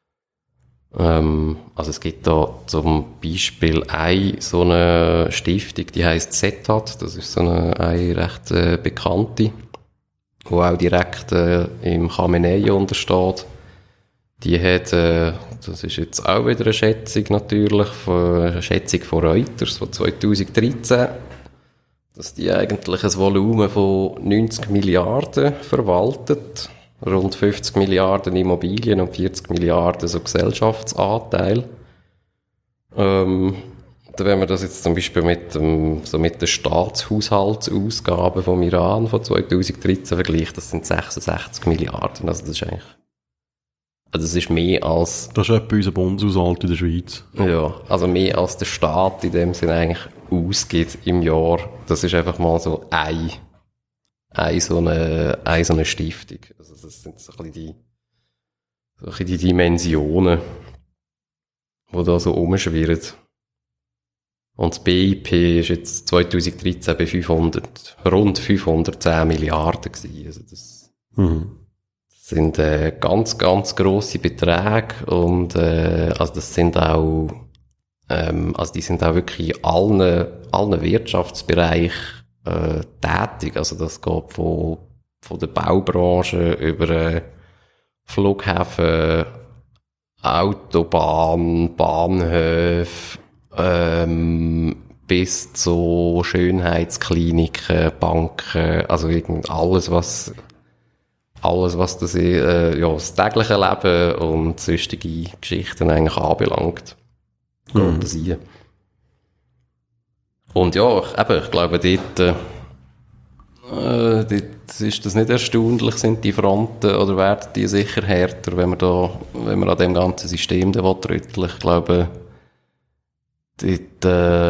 Also es gibt da zum Beispiel so eine Stiftung, die heisst Setat, das ist so eine recht bekannte, die auch direkt im Khamenei untersteht. Die hat, das ist jetzt auch wieder eine Schätzung natürlich, eine Schätzung von Reuters von 2013, dass die eigentlich ein Volumen von 90 Milliarden verwaltet. Rund 50 Milliarden Immobilien und 40 Milliarden so Gesellschaftsanteil. Wenn man das jetzt zum Beispiel mit den Staatshaushaltsausgaben vom Iran von 2013 vergleicht, das sind 66 Milliarden. Also das ist eigentlich, also das ist mehr als... Das ist etwa unser Bundeshaushalt in der Schweiz. Ja, also mehr als der Staat in dem Sinne eigentlich ausgibt im Jahr. Das ist einfach mal so eine so eine Stiftung. Also das sind so ein bisschen die Dimensionen, die da so rumschwirren. Und das BIP ist jetzt 2013 bei rund 510 Milliarden gewesen. Also das sind ganz, ganz grosse Beträge und also das sind auch also die sind auch wirklich in allen Wirtschaftsbereichen tätig. Also das geht von der Baubranche über Flughäfen, Autobahn, Bahnhöfe, bis zu Schönheitskliniken, Banken, also alles was das, das tägliche Leben und sonstige Geschichten eigentlich anbelangt. geht das rein. Und ja, ich glaube, dort ist das nicht erstaunlich, sind die Fronten oder werden die sicher härter, wenn man an dem ganzen System da rütteln. Ich glaube, dort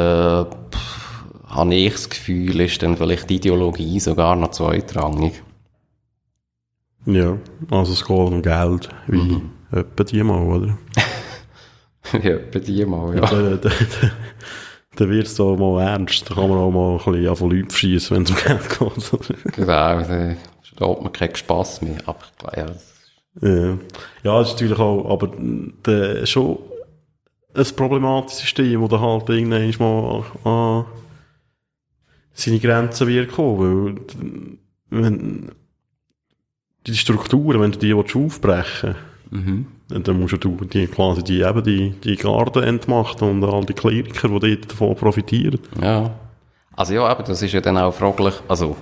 habe ich das Gefühl, ist dann vielleicht die Ideologie sogar noch zweitrangig. Ja, also es geht um Geld, wie etwa die mal, oder? Ja, etwa die mal, ja. Dann wird es da mal ernst, da kann man auch mal ein bisschen von Leuten verschiessen, wenn es um Geld geht. Genau, da steht man keinen Spass mehr. Aber ja, ja, das ist natürlich auch, aber schon ein problematisches System, wo da halt irgendwann mal an seine Grenzen wird kommen, weil wenn die Strukturen, wenn du die aufbrechen willst, dann musst du die Garden entmachten und all die Kleriker, die dort davon profitieren. Ja. Also ja, aber das ist ja dann auch fraglich, also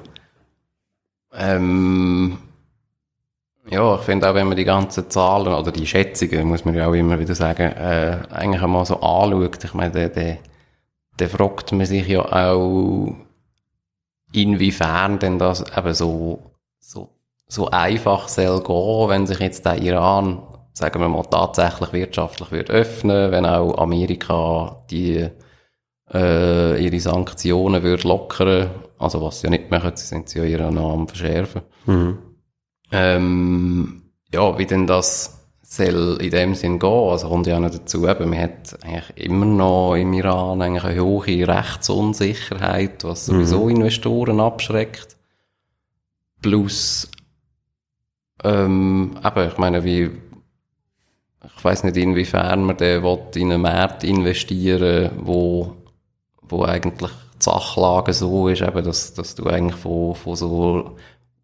ja, ich finde auch, wenn man die ganzen Zahlen oder die Schätzungen, muss man ja auch immer wieder sagen, eigentlich einmal so anschaut, ich meine, der fragt man sich ja auch, inwiefern denn das eben so einfach soll gehen, wenn sich jetzt der Iran, sagen wir mal, tatsächlich wirtschaftlich wird öffnen, wenn auch Amerika ihre Sanktionen wird lockern, also was sie ja nicht machen, sie sind ja hier noch am verschärfen. Ja, wie denn das soll in dem Sinn gehen, also kommt ja noch dazu, eben, man hat eigentlich immer noch im Iran eigentlich eine hohe Rechtsunsicherheit, was sowieso Investoren abschreckt. Plus, eben, ich meine, ich weiss nicht, inwiefern man in einen Markt investieren will, wo eigentlich die Sachlage so ist, eben, dass du eigentlich von so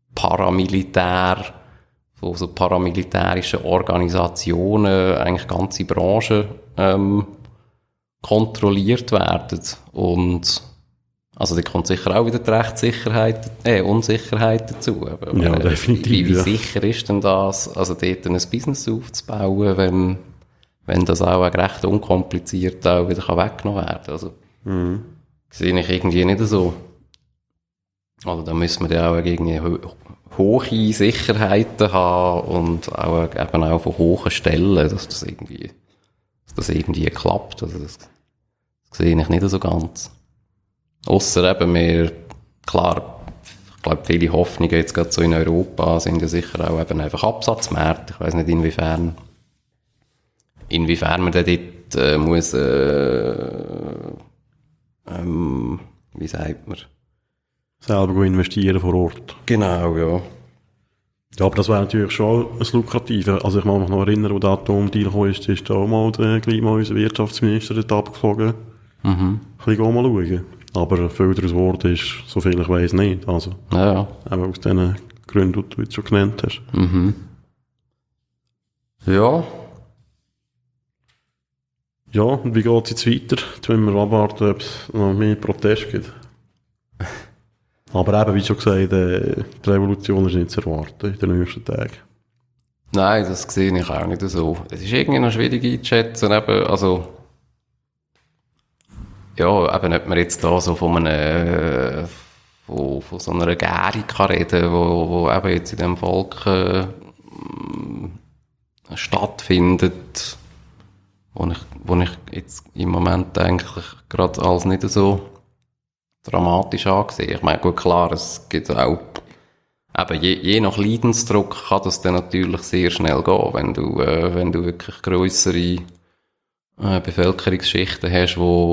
paramilitärischen Organisationen eigentlich ganze Branchen kontrolliert werden. Und also da kommt sicher auch wieder die Rechtssicherheit, Unsicherheit dazu. Aber, ja, definitiv. Wie sicher ist denn das, also dort ein Business aufzubauen, wenn das auch recht unkompliziert auch wieder weggenommen werden kann? Also, sehe ich irgendwie nicht so. Also da müssen wir ja auch irgendwie hohe Sicherheiten haben und auch eben auch von hohen Stellen, dass das irgendwie klappt. Also das sehe ich nicht so ganz. Ausser eben klar, ich glaube, viele Hoffnungen jetzt gerade so in Europa sind ja sicher auch eben einfach Absatzmärkte. Ich weiss nicht, inwiefern man da dort muss, wie sagt man? Selber investieren vor Ort. Genau, ja. Ja, aber das wäre natürlich schon ein lukratives. Also ich kann mich noch erinnern, wo der Atomdeal kam, ist da auch mal gleich mal unser Wirtschaftsminister dort abgeflogen. Ein bisschen mal schauen. Aber viel daraus geworden ist, so viel ich weiss, nicht. Also, ja. Eben aus den Gründen, die du jetzt schon genannt hast. Ja. Ja, und wie geht es jetzt weiter? Jetzt müssen wir abwarten, ob es noch mehr Proteste gibt. Aber eben, wie schon gesagt, die Revolution ist nicht zu erwarten in den nächsten Tagen. Nein, das sehe ich auch nicht so. Es ist irgendwie noch schwierig einzuschätzen, eben, also, ja, eben, ob man jetzt da so von so einer Gärung kann reden, wo eben jetzt in dem Volk stattfindet, wo ich jetzt im Moment eigentlich gerade als nicht so dramatisch angesehen. Ich meine, gut, klar, es gibt auch, eben je nach Leidensdruck kann das dann natürlich sehr schnell gehen, wenn du wirklich grössere Bevölkerungsschichten hast,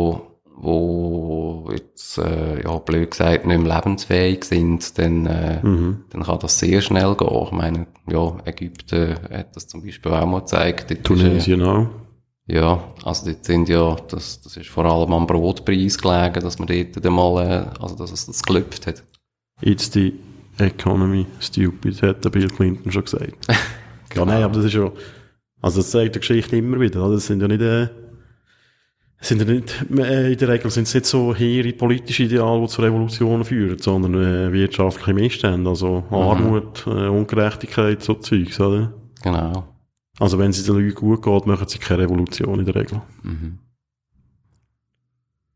wo jetzt, ja, blöd gesagt, nicht mehr lebensfähig sind, dann kann das sehr schnell gehen. Ich meine, ja, Ägypten hat das zum Beispiel auch mal gezeigt. Tunesien auch. Ja, also dort sind ja, das ist vor allem am Brotpreis gelegen, dass man dort dann mal, also dass es das geklopft hat. It's the economy stupid, hat der Bill Clinton schon gesagt. Ja, nein, aber das ist ja, also das zeigt die Geschichte immer wieder, oder? Das sind ja nicht, in der Regel sind es nicht so hehre politische Ideale, die zu Revolutionen führen, sondern wirtschaftliche Missstände, also Armut, Ungerechtigkeit, so Zeugs, oder? Genau. Also wenn es den Leuten gut geht, machen sie keine Revolution in der Regel.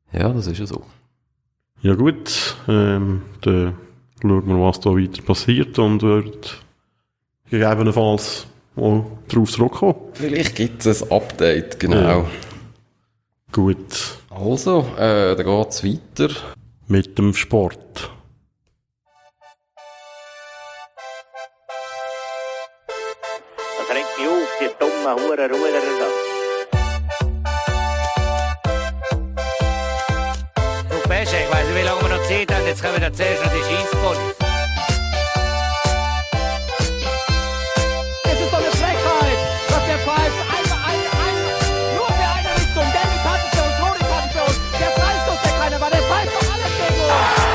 Ja, das ist ja so. Ja gut, dann schauen wir, was da weiter passiert und wird gegebenenfalls auch darauf zurückkommen. Vielleicht gibt es ein Update, genau. Ja. Gut, Also, dann geht's weiter. mit dem Sport. Das regt mich auf, die dummen Hurenruder da. Du Pesche, ich weiss nicht, wie lange wir noch Zeit haben, jetzt kommen wir zuerst noch die Scheisspolice. Es ist doch eine Frechheit, dass der pfeift. Nur für eine Richtung. Gelbe Karte für uns, rote Karte für uns. Der Freistoß, der keiner war, der pfeift doch alles gegen uns.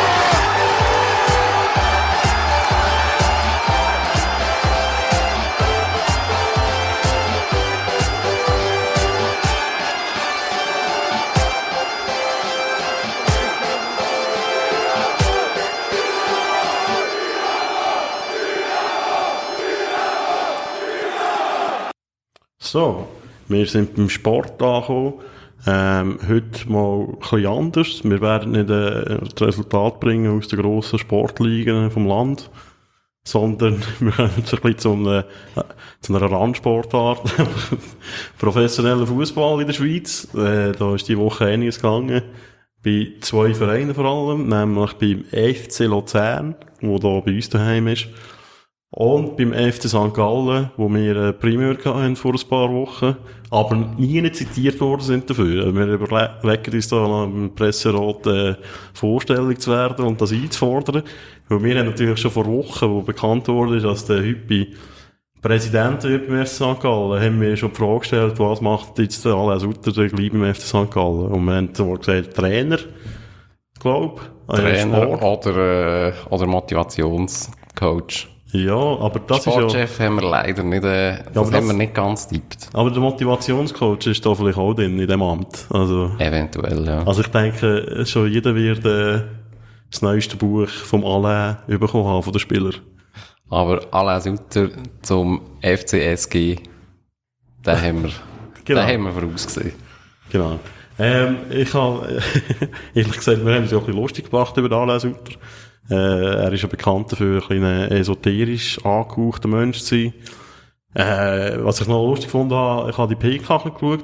So, wir sind beim Sport angekommen. Heute mal ein bisschen anders. Wir werden nicht das Resultat bringen aus den grossen Sportligen vom Land, sondern wir kommen jetzt ein bisschen zu einer Randsportart. Professioneller Fußball in der Schweiz. Da ist die Woche einiges gegangen. Bei 2 Vereinen vor allem, nämlich beim FC Luzern, wo da bei uns daheim ist. Und beim FC St. Gallen, wo wir einen Primär hatten vor ein paar Wochen, aber nie zitiert worden sind dafür. Wir überlegen uns da im Presserat Vorstellung zu werden und das einzufordern. Weil wir haben natürlich schon vor Wochen, wo bekannt wurde, dass der Hüppi Präsident wird beim FC St. Gallen, haben wir schon die Frage gestellt, was macht jetzt der Alain Sutter gleich beim FC St. Gallen? Und wir haben zwar gesagt, Trainer, glaube ich. Trainer oder Motivationscoach. Ja, aber das ist ja... Sportchef haben wir leider nicht, das haben wir nicht ganz tippt. Aber der Motivationscoach ist da vielleicht auch drin, in dem Amt. Also, Eventuell, ja. also ich denke, schon jeder wird das neueste Buch vom Alain bekommen haben, von den Spielern. Aber Alain Sutter zum FCSG, den haben wir, Genau. den haben wir vorausgesehen. Genau. Ich habe, ehrlich gesagt, wir haben uns ja ein bisschen lustig gemacht über den Alain Sutter. Er ist ja bekannt dafür, ein esoterisch angehauchter Mensch zu sein. Was ich noch lustig fand, ich habe die PK geschaut,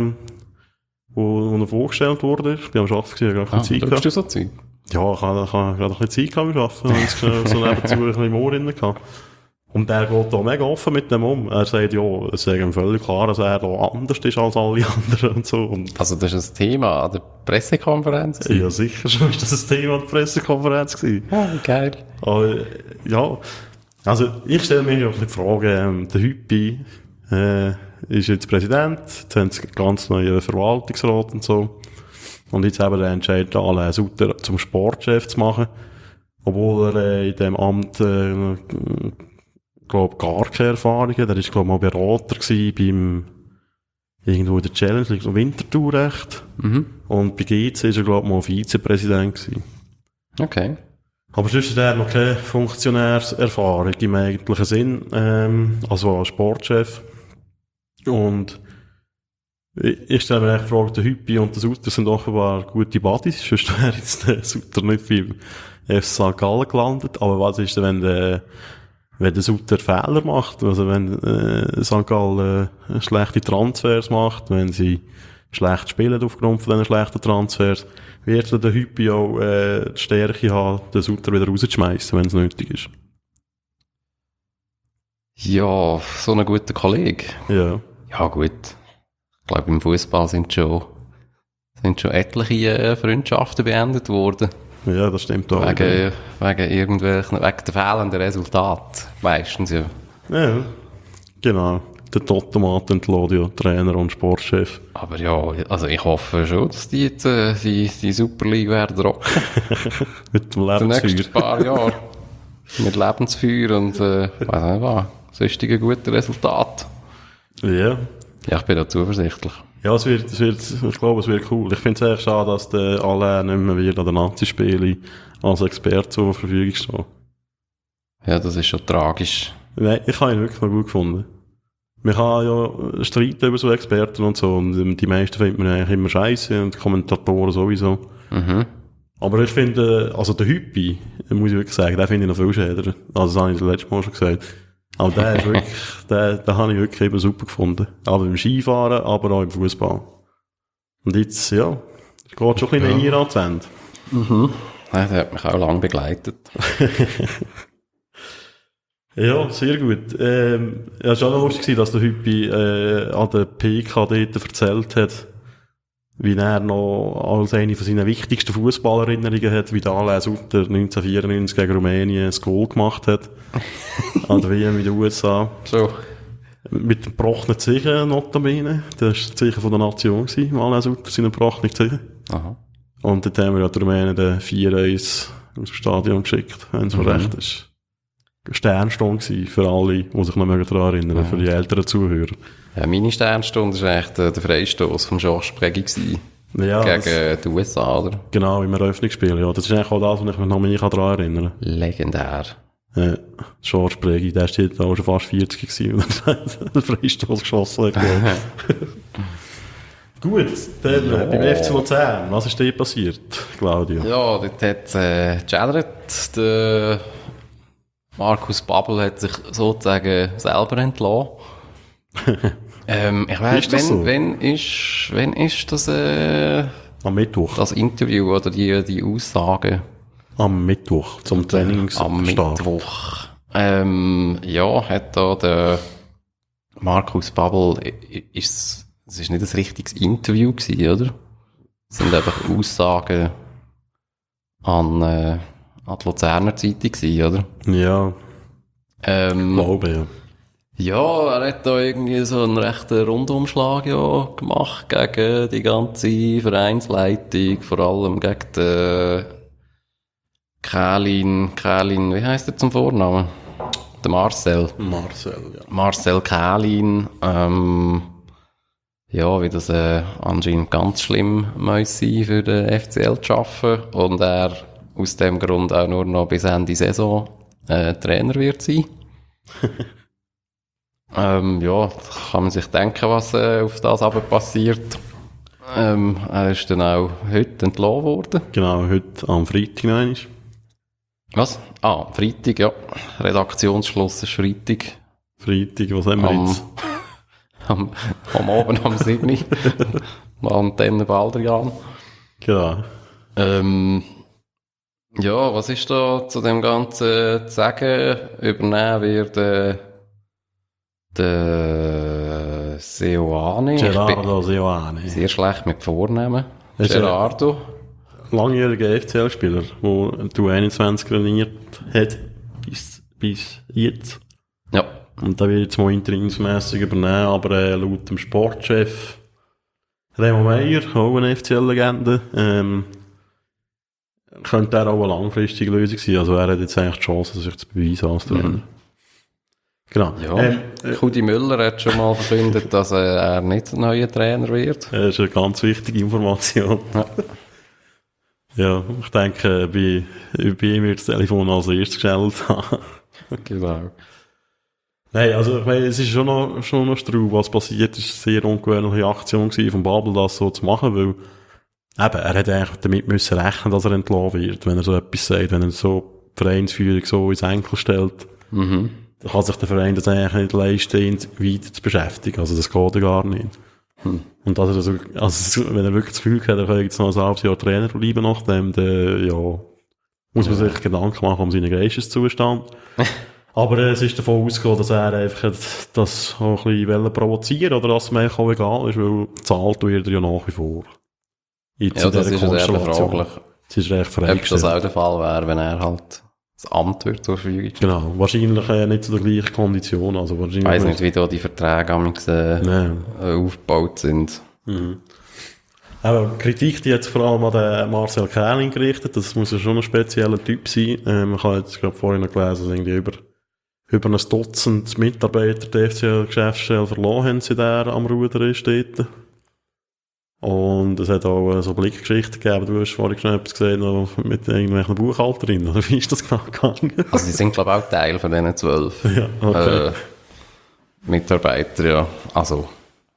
wo er vorgestellt wurde. Ich bin am Arbeiten gewesen, ich habe ein bisschen Zeit Schaust gehabt. du so Zeug? Ja, ich habe gerade ein bisschen Zeit gehabt beim Arbeiten. Ich habe so nebenzu ein bisschen im Ohr drin gehabt. Und er geht da mega offen mit dem um. Er sagt, ja, es ist ihm völlig klar, dass er da anders ist als alle anderen und so. Und Also das ist ein Thema an der Pressekonferenz gewesen? ja, sicher schon ist das ein Thema an der Pressekonferenz gewesen. Ah, geil. Aber, ja, also ich stelle mir ja die Frage, der Hüppi ist jetzt Präsident, jetzt haben sie ganz neuen Verwaltungsrat und so. Und jetzt haben wir den Entscheid, Alain Sutter zum Sportchef zu machen, obwohl er in dem Amt glaube gar keine Erfahrungen. Der ist glaube mal Berater gewesen beim irgendwo in der Challenge League, so Winterthur recht. Mhm. Und bei GC ist er glaube mal Vizepräsident gewesen. Okay. Aber sonst hat er noch keine Funktionärserfahrung im eigentlichen Sinn, also als Sportchef. Und ich stelle mir echt die Frage, der Hüppi und der Sutter sind offenbar gute Buddies, sonst wäre jetzt der Sutter nicht beim FC St. Gallen gelandet. Aber was ist denn, wenn der Sutter Fehler macht? Also wenn St. Gallen schlechte Transfers macht, wenn sie schlecht spielen aufgrund von diesen schlechten Transfers, wird der Hüppi auch die Stärke haben, den Sutter wieder rauszuschmeissen, wenn es nötig ist. Ja, so ein guter Kollege. Ja. Ja, gut. Ich glaube, im Fußball sind schon etliche Freundschaften beendet worden. Ja, das stimmt auch. Wegen der fehlenden Resultate. Meistens, ja. Ja, genau. Der Totomat entlässt ja Trainer und Sportchef. Aber ja, also ich hoffe schon, dass die jetzt die Super League werden rocken. Mit dem Die nächsten Lebensfeuer. paar Jahre. Mit Lebensfeuer und, weiss nicht was, sonstige gute Resultate. Ja. Ja, ich bin da zuversichtlich. Ja, ich glaube, es wird cool. Ich finde es echt schade, dass der Alain nicht mehr wieder an den Nazi-Spielen als Experte zur Verfügung steht. Ja, das ist schon tragisch. Nein, ich habe ihn wirklich noch gut gefunden. Man kann ja streiten über so Experten und so, und die meisten finden man eigentlich immer scheiße und die Kommentatoren sowieso. Mhm. Aber ich finde, also der Hüppi, muss ich wirklich sagen, den finde ich noch viel schäder. Also das habe ich das letzte Mal schon gesagt. Aber der ist wirklich, den habe ich wirklich eben super gefunden. Aber im Skifahren, aber auch im Fußball. Und jetzt, ja, es geht schon ein bisschen näher ans Ende. Mhm. Ja, der hat mich auch lange begleitet. Ja, sehr gut. Ja, es war auch noch lustig, dass der Hüppi an der PK dort erzählt hat, wie er noch als eine von seinen wichtigsten Fußballerinnerungen hat, wie der Alain Sutter 1994 gegen Rumänien ein Goal gemacht hat. An der WM in den USA. So. Mit dem gebrochenen Zeichen, notabene. Das war das Zeichen von der Nation, Alain Sutter, seine gebrochenen Zeichen. Aha. Und dort haben wir ja die Rumänen den 4-1 aus dem Stadion geschickt, wenn es mir recht ist. Sternstunde gewesen für alle, die sich noch daran erinnern, für die älteren Zuhörer. Ja, meine Sternstunde war eigentlich der Freistoß vom Georges Preggy gewesen. Ja, Gegen die USA, oder? genau, im Eröffnungsspiel, ja. Das ist eigentlich auch das, was ich mich noch mehr daran erinnern kann. Legendär. George Preggy, der ist jetzt auch schon fast 40 gewesen und hat den Freistoß geschossen hat. Gut, dann beim FC Luzern, was ist dir passiert, Claudio? Ja, dort hat Jared, der Markus Babbel, hat sich sozusagen selber entlassen. Ich weiss, Ist das so? wenn ist das, Am Mittwoch. das Interview oder die Aussagen? Am Mittwoch, zum Trainingsstart. Am Mittwoch. Ja, hat da der Markus Babbel, es ist nicht ein richtiges Interview gewesen, oder? Es sind einfach Aussagen an die Luzerner Zeitung gewesen, oder? Ja, glaube ja. Ja, er hat da irgendwie so einen rechten Rundumschlag ja gemacht gegen die ganze Vereinsleitung, vor allem gegen den Kählin, wie heisst er zum Vornamen? Der Marcel. Marcel Kählin, ja, wie das anscheinend ganz schlimm muss sein für den FCL zu arbeiten und er aus dem Grund auch nur noch bis Ende Saison Trainer wird sein. Ja, kann man sich denken, was auf das aber passiert. Er ist dann auch heute entlassen worden. Genau, heute am Freitag noch einmal. Was? Freitag, ja. Redaktionsschluss ist Freitag. Freitag, was haben wir jetzt? Am Abend am 7. Antenne Baldrian. Genau. Ja, was ist da zu dem Ganzen zu sagen? Übernehmen wird der Seoane. Gerardo Seoane. Sehr schlecht mit Vornamen. Ist Gerardo. Langjähriger FCL-Spieler, der die 21 trainiert hat bis jetzt. Ja. Und der wird jetzt mal interimsmässig übernehmen, aber laut dem Sportchef Remo Meier, auch eine FCL-Legende, könnte er auch eine langfristige Lösung sein. Also er hat jetzt eigentlich die Chance, sich zu beweisen als Trainer. Genau. Ja. Kudi Müller hat schon mal verkündet, dass er nicht der neue Trainer wird. Das ist eine ganz wichtige Information. Ja, ich denke, bei ihm wird das Telefon als erstes gestellt haben. Genau. Nein, also ich meine, es ist schon noch Strau, was passiert ist. Eine sehr ungewöhnliche Aktion gewesen von Babel, das so zu machen, weil eben, er hätte eigentlich damit müssen rechnen, dass er entlassen wird, wenn er so etwas sagt, wenn er so die Vereinsführung so ins Enkel stellt. Mhm. Dann kann sich der Verein das eigentlich nicht leisten, ihn weiter zu beschäftigen. Also das geht ja gar nicht. Und dass er also wenn er wirklich das Gefühl hat, er kann jetzt noch ein halbes Jahr Trainer bleiben nachdem, dann, ja, muss man sich Gedanken machen um seinen Geisteszustand. Aber es ist davon ausgegangen, dass er einfach das auch ein bisschen provozieren oder dass es mir auch egal ist, weil zahlt wird er ja nach wie vor. Jetzt Ja, das ist ja sehr fraglich. Das ist recht Ob freigestellt. das auch der Fall wäre, wenn er halt das Amt wird zur Verfügung stellen. Genau, wahrscheinlich nicht zu der gleichen Kondition. Also Ich wahrscheinlich weiss nicht, wie da die Verträge Nein. aufgebaut sind. Aber Kritik, die jetzt vor allem an den Marcel Kählin gerichtet, das muss ja schon ein spezieller Typ sein. Ich habe jetzt gerade vorhin noch gelesen, dass irgendwie über ein Dutzend Mitarbeiter die FCL-Geschäftsstelle verloren haben, seit er am Ruder ist dort. Und es hat auch so Blickgeschichten gegeben, du hast vorhin schon etwas gesehen, noch mit irgendwelchen Buchhalterinnen, oder wie ist das genau gegangen? Also die sind, glaube ich, auch Teil von diesen 12. Ja, okay. Mitarbeiter, ja. Also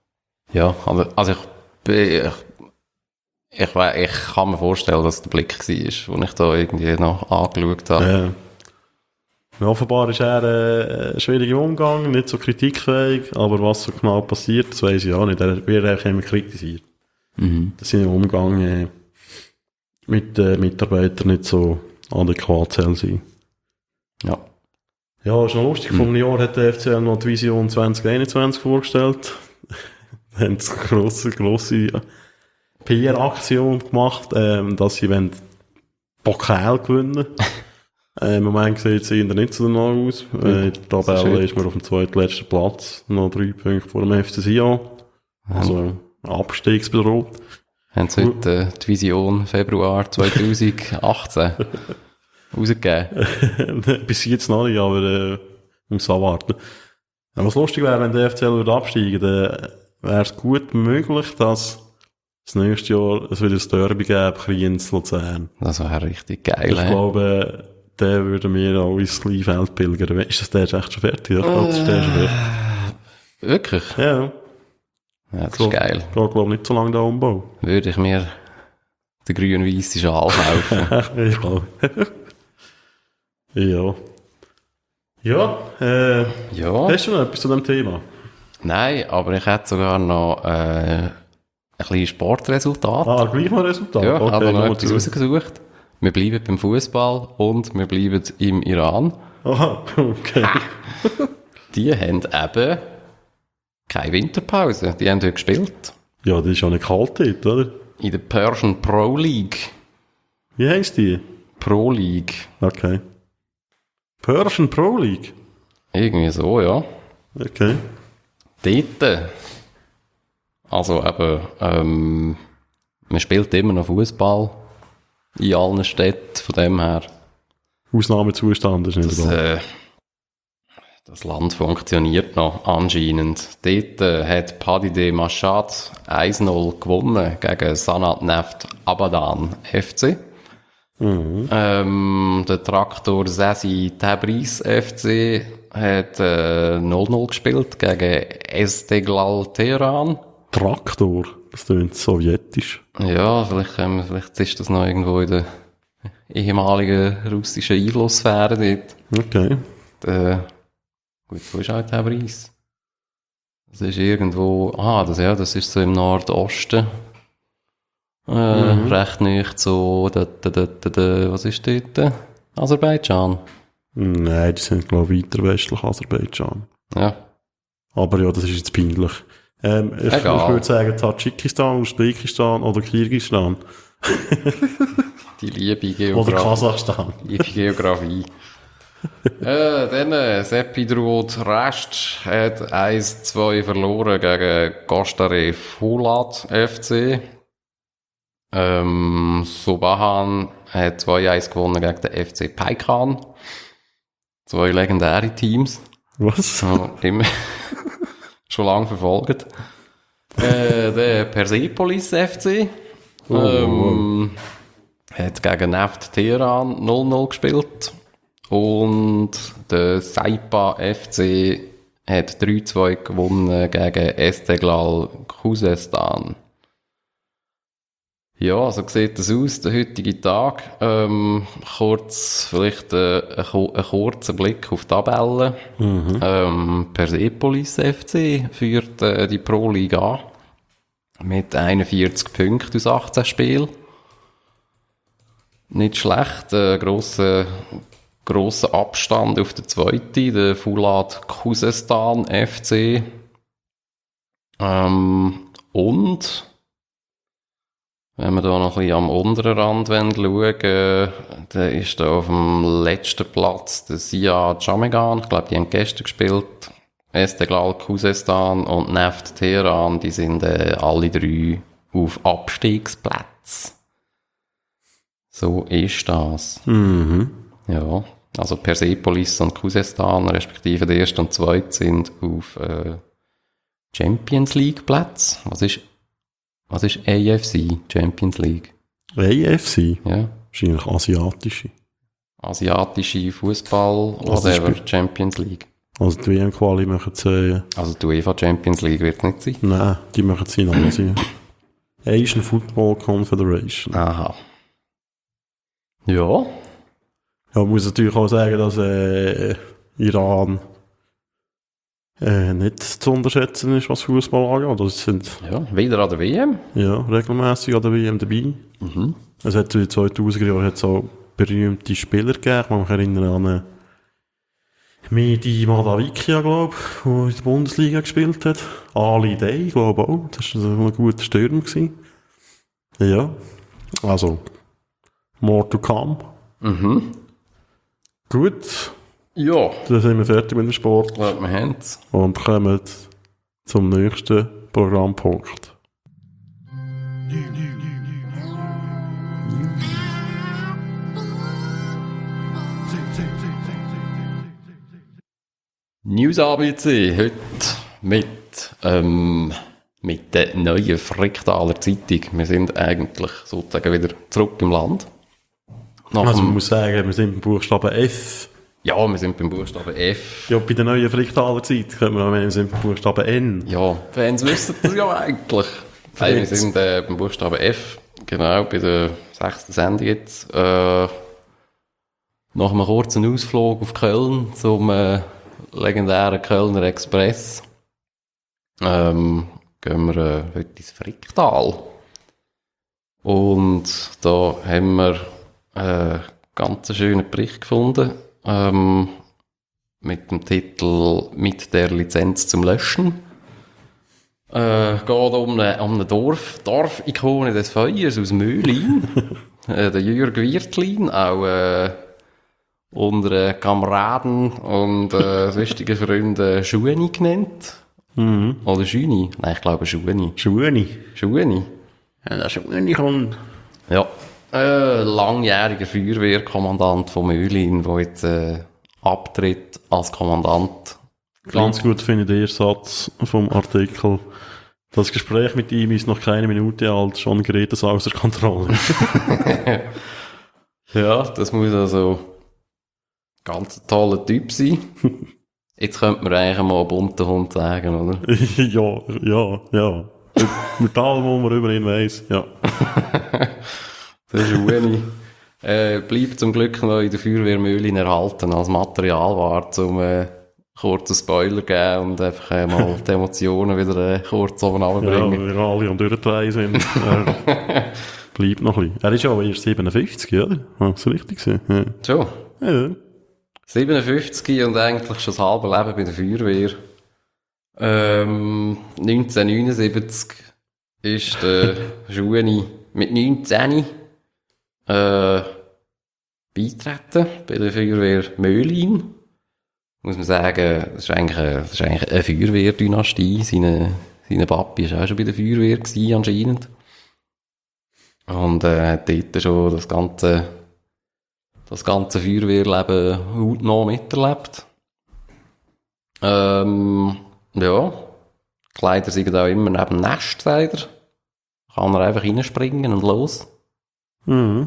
ich kann mir vorstellen, dass der Blick war, wo ich da irgendwie noch angeschaut habe. Ja, offenbar ist er ein schwieriger Umgang, nicht so kritikfähig, aber was so genau passiert, das weiss ich auch nicht. Er wird eigentlich immer kritisiert. Dass sein Umgang mit den Mitarbeitern nicht so adäquat sein. Ja. Ja, ist noch lustig. Vor einem Jahr hat der FCL noch die Vision 2021 vorgestellt. Da haben sie eine grosse PR-Aktion gemacht, dass sie Pokal gewinnen. Im Moment sieht es eher nicht so danach aus. In der Tabelle ist man auf dem zweitletzten Platz, noch 3 Punkte vor dem FC Sion. Also abstiegsbedroht. Haben sie heute die Vision Februar 2018 rausgegeben? Bis jetzt noch nicht, aber muss abwarten. Was lustig wäre, wenn der FCL würde absteigen, dann wäre es gut möglich, dass das nächste Jahr es wieder ein Derby gäbe, Kriens Luzern. Das wäre richtig geil. Ich glaube, den würden wir auch ins Kleinfeld pilgern. Ist der echt schon fertig? Ich glaube, das ist der schon fertig. Wirklich? Ja. Ja, das ist geil. Ich glaube nicht so lange da Umbau. Würde ich mir den grün-weißen Schal kaufen. Ich glaube. Ja. Ja, Ja. hast du noch etwas zu dem Thema? Nein, aber ich hätte sogar noch ein kleines Sportresultat. Gleich mal Resultat? Ja, Okay, habe noch mal etwas zu. rausgesucht. Wir bleiben beim Fußball und wir bleiben im Iran. Aha, okay. Die haben eben keine Winterpause. Die haben dort gespielt. Ja, das ist ja nicht kalt dort, oder? In der Persian Pro League. Wie heisst die? Pro League. Okay. Persian Pro League? Irgendwie so, ja. Okay. Dort, also eben, man spielt immer noch Fußball in allen Städten, von dem her. Ausnahmezustand ist nicht da. Das Land funktioniert noch anscheinend. Dort hat Padide Mashhad 1-0 gewonnen gegen Sanat Neft Abadan FC. Der Traktor Sesi Tabriz FC hat 0-0 gespielt gegen Esteghlal Teheran. Traktor? Das klingt sowjetisch. Ja, vielleicht ist das noch irgendwo in der ehemaligen russischen Einflusssphäre dort. Okay. Gut, wo ist halt Tabriz? Das ist irgendwo, das ist so im Nordosten. Recht nicht so, was ist dort? Aserbaidschan. Nein, die sind, glaube ich, weiter westlich Aserbaidschan. Ja. Aber ja, das ist jetzt peinlich. Ich würde sagen, Tadschikistan, Usbekistan oder Kirgisistan. Die liebe Oder Geografie. Kasachstan. Liebe Geografie. Dann Sepidrut Rest hat 1-2 verloren gegen Gostarev Fulat FC. Subahan hat 2-1 gewonnen gegen den FC Paikan. 2 legendäre Teams. Was? Ja, immer schon lange verfolgt. Der Persepolis FC hat gegen Neft Teheran 0-0 gespielt. Und der Saipa FC hat 3-2 gewonnen gegen Esteghlal Khuzestan. Ja, so sieht das aus, der heutige Tag. Kurz, vielleicht ein kurzer Blick auf die Tabelle. Persepolis FC führt die Pro League an. Mit 41 Punkten aus 18 Spielen. Nicht schlecht, grosser Abstand auf der zweiten, der Fulat Khuzestan FC. Und wenn wir da noch ein bisschen am unteren Rand schauen, dann ist da auf dem letzten Platz der Sia Jamegan. Ich glaube, die haben gestern gespielt. Esteghlal Khuzestan und Neft Teheran, die sind alle 3 auf Abstiegsplätzen. So ist das. Ja, also Persepolis und Khuzestan, respektive der erste und zweite, sind auf Champions League Plätze. Was ist AFC, Champions League? AFC? Ja. Wahrscheinlich asiatische. Asiatische Fußball, Also whatever, Champions League. Also die WM-Quali machen sie, Also die UEFA Champions League wird nicht sein. nein, die machen sie noch nicht sein. Asian Football Confederation. Aha. Ja. Ja, man muss natürlich auch sagen, dass Iran nicht zu unterschätzen ist, was Fußball angeht. Das sind Ja, wieder an der WM. ja, regelmäßig an der WM dabei. Mhm. Es hat in den 2000er Jahren hat's auch berühmte Spieler gegeben. Ich kann mich erinnern an Mehdi Madavikia, glaube ich, der in der Bundesliga gespielt hat. Ali Day, glaube ich auch. Das war ein guter Stürmer gewesen. Ja, also more to come. Mhm. Gut, Ja, dann sind wir fertig mit dem Sport ich glaube, wir haben es. und kommen zum nächsten Programmpunkt. News ABC, heute mit der neuen Fricktaler Zeitung. Wir sind eigentlich sozusagen wieder zurück im Land. Nach Also man dem, muss sagen, wir sind beim Buchstaben F. ja, wir sind beim Buchstaben F. Ja, bei der neuen Fricktaler Zeit können wir auch meinen, wir sind beim Buchstaben N. Ja, Fans wissen das ja eigentlich. Nein, wir sind beim Buchstaben F, genau, bei der 6. Sendung jetzt. Nach einem kurzen Ausflug auf Köln zum legendären Kölner Express gehen wir heute ins Fricktal. Und da haben wir ganz schönen Bericht gefunden mit dem Titel «Mit der Lizenz zum Löschen». Geht um eine Dorfikone des Feuers aus Möhlin, der Jürg Wirtlin, auch unter Kameraden und sonstigen Freunden Schueni genannt. Mhm. Oder Schüni? Nein, ich glaube Schueni. Schueni. Schueni? Ja, das Schueni kommt. Ja. Langjähriger Feuerwehrkommandant von Möhlin, der jetzt abtritt als Kommandant. Ganz gut finde ich den ersten Satz vom Artikel. Das Gespräch mit ihm ist noch keine Minute alt, schon gerät es außer Kontrolle. Ja, das muss also ganz ein toller Typ sein. Jetzt könnte man eigentlich mal einen bunten Hund sagen, oder? ja. Mit allem, was man über ihn weiss, ja. Der Schueni bleibt zum Glück noch in der Feuerwehr Möhlin erhalten als Materialware, um kurzen Spoiler geben und einfach mal die Emotionen wieder kurz oben Ja, runterbringen. wir alle am Durchdrehen sind. Bleibt noch ein bisschen. Er ist ja auch erst 57, oder? Ja, das richtig gesehen. Ja. Schon. Ja. 57 und eigentlich schon das halbe Leben bei der Feuerwehr. 1979 ist der Schueni mit 19 beitreten bei der Feuerwehr Möhlin. Muss man sagen, das ist eigentlich eine Feuerwehrdynastie. Seine Papi war auch schon bei der Feuerwehr gewesen, anscheinend. Und hat dort schon das ganze Feuerwehrleben hautnah miterlebt. Ja, die Kleider sind auch immer neben dem Nest, sagt er. Kann er einfach reinspringen und los. Mhm.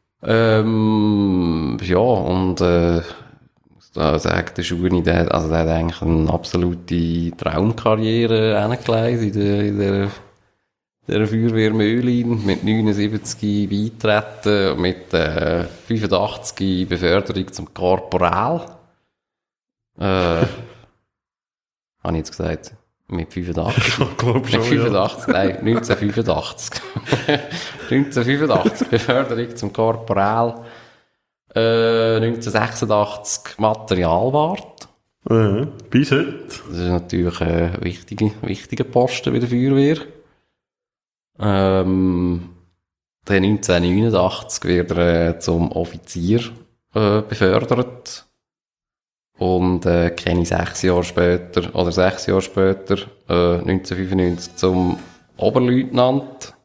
Ja, und muss da sagen, der Schueni, der hat eigentlich eine absolute Traumkarriere hingelegt in der Feuerwehr Möhlin, mit 79 beitreten, mit 85 Beförderung zum Korporal. Habe ich jetzt gesagt? Mit 85? Ich glaube schon, Mit 85? Ja. Nein, 1985. 1985 Beförderung zum Korporal. 1986 Materialwart. Bis heute. Das ist natürlich ein wichtiger Posten bei der Feuerwehr. Dann 1989 wird er zum Offizier befördert. Und keine 6 Jahre später, 1995 zum Oberleutnant.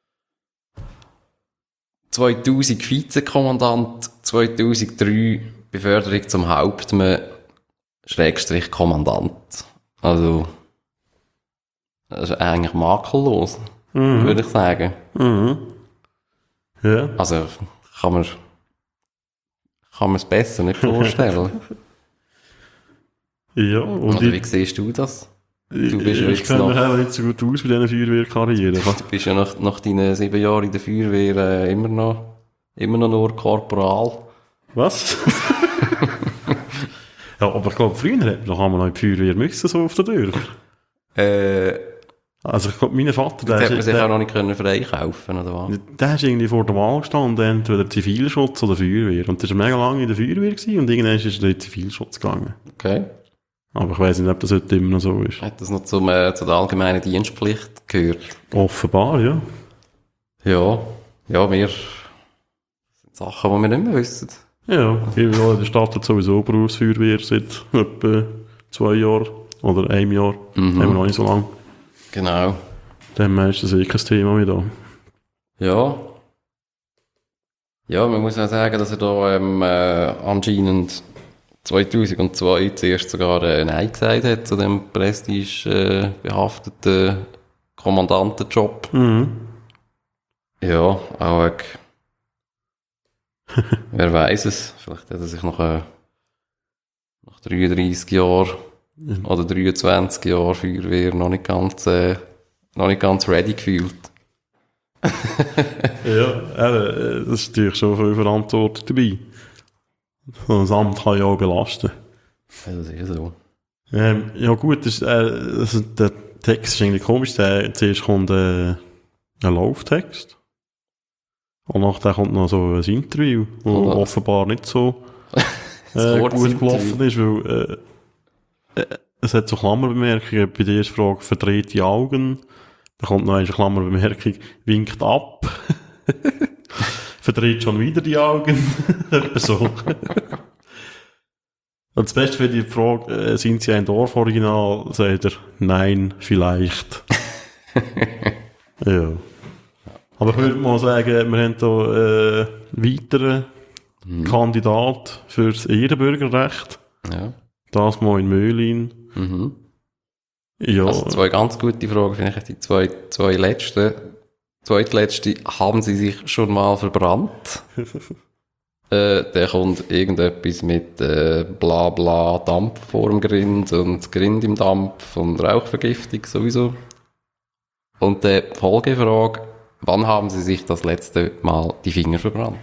2000 Vizekommandant, 2003 Beförderung zum Hauptmann, / Kommandant. Also, das ist eigentlich makellos, würde ich sagen. Mhm. Ja. Also, kann man es besser nicht vorstellen. Ja, und Oder wie siehst du das? Du bist ja ich jetzt kenne mich noch, auch nicht so gut aus bei diesen Feuerwehrkarrieren. du bist ja nach deinen 7 Jahren in der Feuerwehr immer noch nur Korporal. Was? Ja, aber ich glaube, früher hat man noch in die Feuerwehr müssen, so auf der Tür. Also ich glaube, mein Vater, Das hätte man sich auch noch nicht freikaufen oder was? der ist irgendwie vor der Wahl gestanden, entweder Zivilschutz oder Feuerwehr. Und der war mega lange in der Feuerwehr gewesen, und irgendwann ist er in den Zivilschutz gegangen. Okay. Aber ich weiss nicht, ob das heute immer noch so ist. Hat das noch zu der allgemeinen Dienstpflicht gehört? Offenbar, ja. Ja, wir sind Sachen, die wir nicht mehr wissen. Ja, in der Stadt hat sowieso Berufsfeuerwehr seit etwa 2 Jahren oder 1 Jahr. Haben wir noch nicht so lange. Genau. Dann ist das wirklich ein Thema wieder. Ja. Ja, man muss auch sagen, dass er da anscheinend 2002 zuerst sogar Nein gesagt hat zu dem prestigebehafteten Kommandantenjob. Ja, auch wer weiß es, vielleicht hat er sich nach 33 Jahren oder 23 Jahren Feuerwehr noch nicht ganz ready gefühlt. Ja, das ist natürlich schon viel Verantwortung dabei. So ein Amt kann ja auch belasten. Ja, das ist so. Ja gut, der Text ist eigentlich komisch. Zuerst kommt ein Lauftext. Und nachher kommt noch so ein Interview, das offenbar nicht so gut gelaufen ist, weil es hat so Klammerbemerkungen bei der ersten Frage, verdreht die Augen. Da kommt noch eine Klammerbemerkung, winkt ab. Verdreht schon wieder die Augen. So. Und das Beste für die Frage, sind Sie ein Dorforiginal? Sagt er, nein, vielleicht. Ja. Aber ich würde mal sagen, wir haben hier weiteren Kandidat fürs Ehrenbürgerrecht. Ja. Das mal in Möhlin. Ja. Also 2 ganz gute Fragen, finde ich. Die zweitletzte, haben Sie sich schon mal verbrannt? Der kommt irgendetwas mit bla bla Dampf vor dem Grind und Grind im Dampf und Rauchvergiftung sowieso. Und die Folgefrage, wann haben Sie sich das letzte Mal die Finger verbrannt?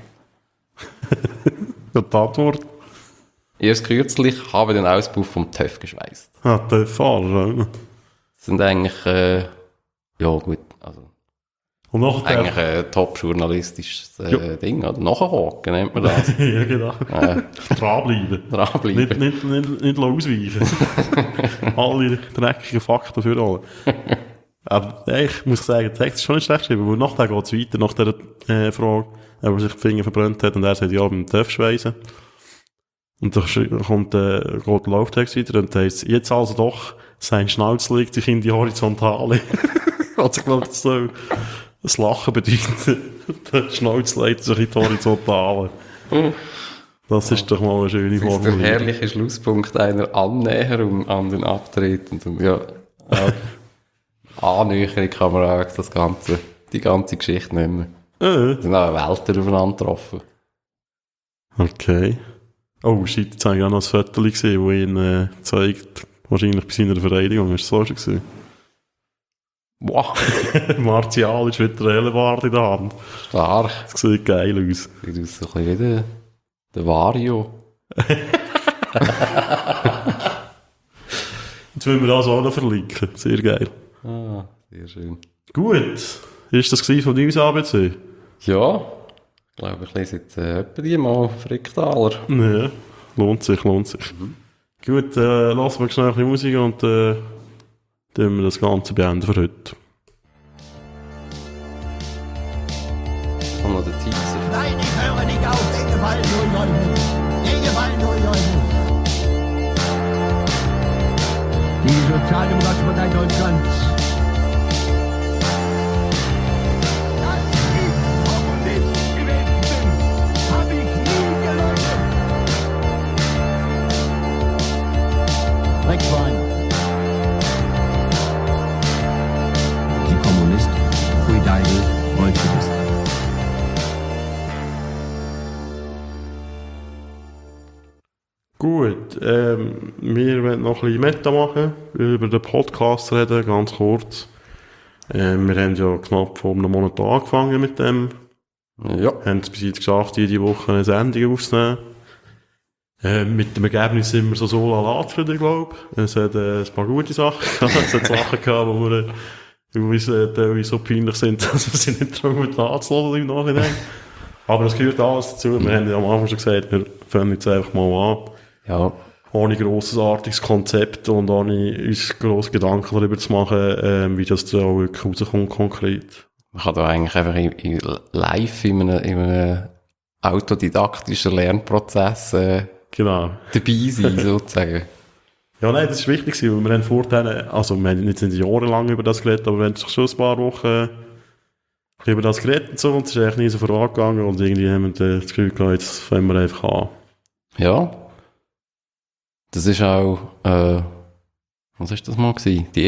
Die Antwort? Erst kürzlich habe den Auspuff vom TÜV geschweißt. Der Fahrer. Das sind eigentlich, ja gut, also Und nachher eigentlich ein top-journalistisches Ding, oder? Nachhaken nennt man das. ja, genau. Dranbleiben. Dranbleiben. Nicht ausweichen. Alle dreckigen Fakten für alle. Aber ich muss sagen, der Text ist schon nicht schlecht geschrieben, weil nachher geht es weiter, nach dieser Frage, ob er sich die Finger verbrannt hat, und er sagt, ja, beim TÜV schweissen. Und dann geht der Lauftext weiter und heisst, jetzt also doch, sein Schnauz legt sich in die Horizontale. Also ich glaube, das soll das Lachen bedeuten. Der Schnauz legt sich in die Horizontale. Das ist doch mal eine schöne Das ist der Formulierung. herrliche Schlusspunkt einer Annäherung an den Abtretenden. Ja, Annäherung kann man auch die ganze Geschichte nehmen. Es sind auch Welten aufeinander getroffen. Okay. Oh shit, jetzt habe ich auch noch ein Foto gesehen, das ihn zeigt, wahrscheinlich bei seiner Vereidigung. Hast du das auch schon gesehen? Wow, Martial ist wieder der Hellebarde in der Hand. stark. Das sieht geil aus. Sieht aus so ein bisschen wie der Vario. Jetzt wollen wir das auch noch verlinken. Sehr geil. Ah, sehr schön. Gut. Ist das gewesen von News ABC? Ja, ich glaube, ich lese jetzt etwa die mal Fricktaler. Ja, lohnt sich. Gut, lassen wir schnell ein bisschen Musik und dann wir das Ganze beenden für heute. Und noch der Teaser. Nein, ich höre nicht auf. Den Gefallen tue ich euch nicht. Den Gefallen tue ich euch nicht. Die Sozialdemokratie Deutschlands. Dass ich Kommunist gewesen bin, habe ich nie geleugnet. Dreckschwein. Die Kommunist, Pfui Deidel, Bolschewist. Gut, wir wollen noch ein bisschen Meta machen, über den Podcast reden, ganz kurz. Wir haben ja knapp vor einem Monat angefangen mit dem. Ja. Haben es bis jetzt geschafft, jede Woche eine Sendung aufzunehmen. Mit dem Ergebnis sind wir so lala zufrieden, glaube ich. Es hat ein paar gute Sachen gehabt. Es hat Sachen gehabt, die uns teilweise so peinlich sind, dass wir sie nicht trauen nachzuhören im Nachhinein. Aber das gehört alles dazu. Wir haben ja am Anfang schon gesagt, wir fangen jetzt einfach mal an. Ja. Ohne grossartiges Konzept und ohne uns grosse Gedanken darüber zu machen, wie das da auch wirklich rauskommt konkret. Man kann da eigentlich einfach live in einem autodidaktischen Lernprozess Genau. dabei sein, sozusagen. Ja, nein, das ist wichtig, weil wir haben vorher, also wir haben nicht jahrelang über das geredet, aber wir haben schon ein paar Wochen über das geredet und so, und es ist eigentlich nie so vorangegangen und irgendwie haben wir das Gefühl gehabt, jetzt fangen wir einfach an. Ja. Das ist auch, was ist das mal gewesen? Die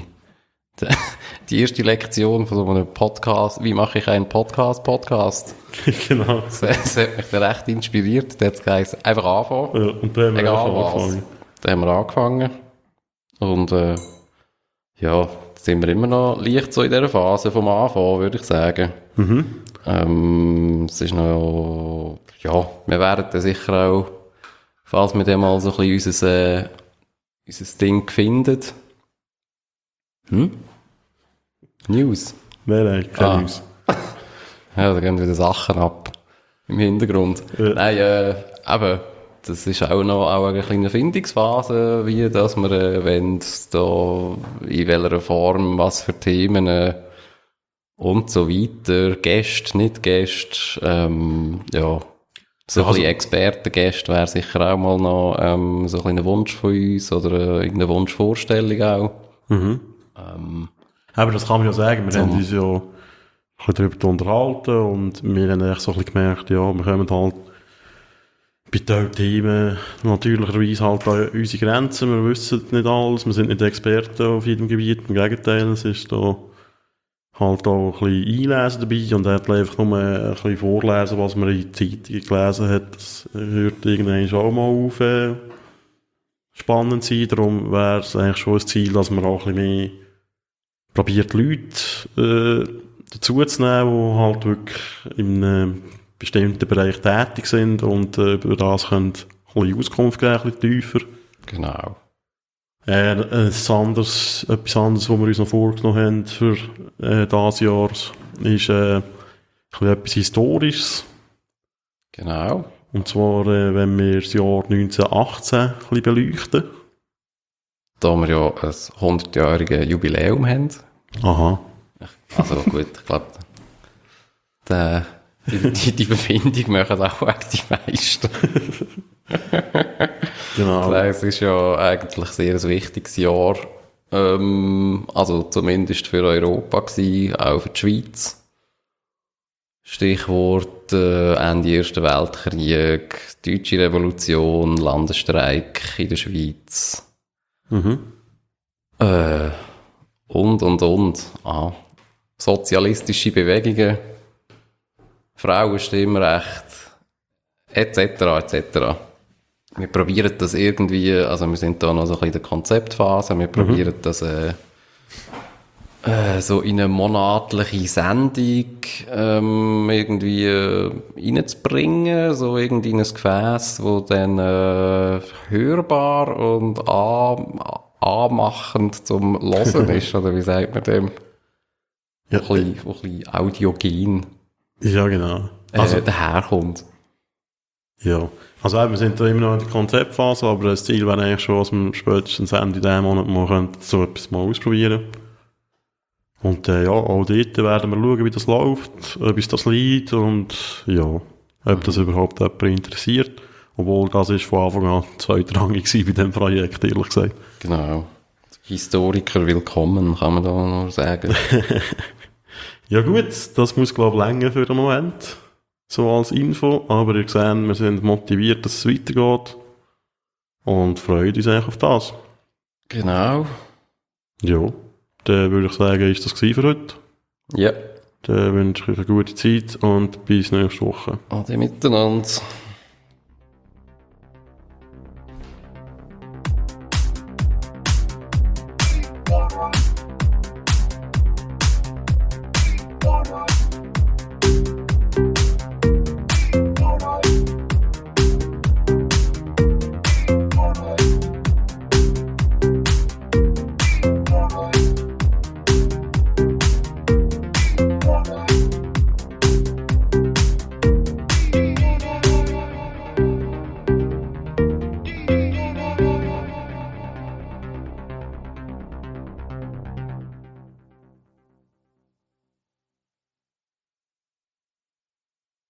erste Lektion von so einem Podcast. Wie mache ich einen Podcast? Genau. Das hat mich dann recht inspiriert. Da hat es geheißen, einfach anfangen. Ja, und dann haben wir Egal einfach was. angefangen. Da haben wir angefangen. Und ja, jetzt sind wir immer noch leicht so in dieser Phase vom Anfang, würde ich sagen. Es ist noch, ja, wir werden dann sicher auch, falls wir dann mal so ein bisschen unser Ding finden. News. Nein, keine News. Ja, da gehen wieder Sachen ab im Hintergrund. Ja. Nein, eben, das ist auch noch eine kleine Findungsphase, wie dass wir wollen, da in welcher Form, was für Themen und so weiter, Gäste, nicht Gäste, ja, so ein bisschen Expertengäste wäre sicher auch mal noch so ein kleiner Wunsch von uns oder irgendeine Wunschvorstellung auch. Aber das kann man ja sagen, wir haben uns ja ein bisschen darüber unterhalten und wir haben echt so ein bisschen gemerkt, ja, wir kommen halt bei diesen Themen natürlicherweise halt an unsere Grenzen, wir wissen nicht alles, wir sind nicht Experten auf jedem Gebiet, im Gegenteil, es ist da halt auch ein bisschen einlesen dabei und er hat einfach nur ein bisschen vorlesen, was man in Zeitungen gelesen hat, das hört irgendwann auch mal auf spannend sein, darum wäre es eigentlich schon ein Ziel, dass man auch ein bisschen mehr probiert, Leute dazu zu nehmen, die halt wirklich in einem bestimmten Bereich tätig sind und über das können ein bisschen Auskunft geben, ein bisschen tiefer. Genau. Etwas anderes, was wir uns noch vorgenommen haben für dieses Jahr, ist ein bisschen etwas Historisches. Genau. Und zwar, wenn wir das Jahr 1918 ein bisschen beleuchten. Da wir ja ein 100-jähriges Jubiläum haben. Aha. Also gut, ich glaube, die Verbindung machen auch die meisten. Genau. Es ist ja eigentlich sehr ein wichtiges Jahr, also zumindest für Europa gewesen, auch für die Schweiz. Stichwort Ende Ersten Weltkrieg, Deutsche Revolution, Landesstreik in der Schweiz. Und. Sozialistische Bewegungen, Frauenstimmrecht, etc. Wir probieren das irgendwie, also wir sind da noch so ein bisschen in der Konzeptphase, wir probieren das so in eine monatliche Sendung irgendwie reinzubringen, so irgendwie in ein Gefäß, wo dann hörbar und anmachend zum Hören ist, oder wie sagt man dem? Ja. Wo ein bisschen audiogen Ja, genau. Also, daherkommt. ja. Also wir sind da immer noch in der Konzeptphase, aber das Ziel wäre eigentlich schon, dass wir spätestens Ende dieses Monat mal so etwas mal ausprobieren. Und ja, auch dort werden wir schauen, wie das läuft, ob uns das liegt und ja, ob das überhaupt jemand interessiert. Obwohl das ist von Anfang an zweitrangig gewesen bei diesem Projekt, ehrlich gesagt. Genau. Historiker willkommen, kann man da nur sagen. Ja gut, das muss glaube ich länger für den Moment, so als Info, aber ihr seht, wir sind motiviert, dass es weitergeht und freuen uns eigentlich auf das. Genau. Ja, dann würde ich sagen, ist das gewesen für heute. Ja. Dann wünsche ich euch eine gute Zeit und bis nächste Woche. Ade miteinander.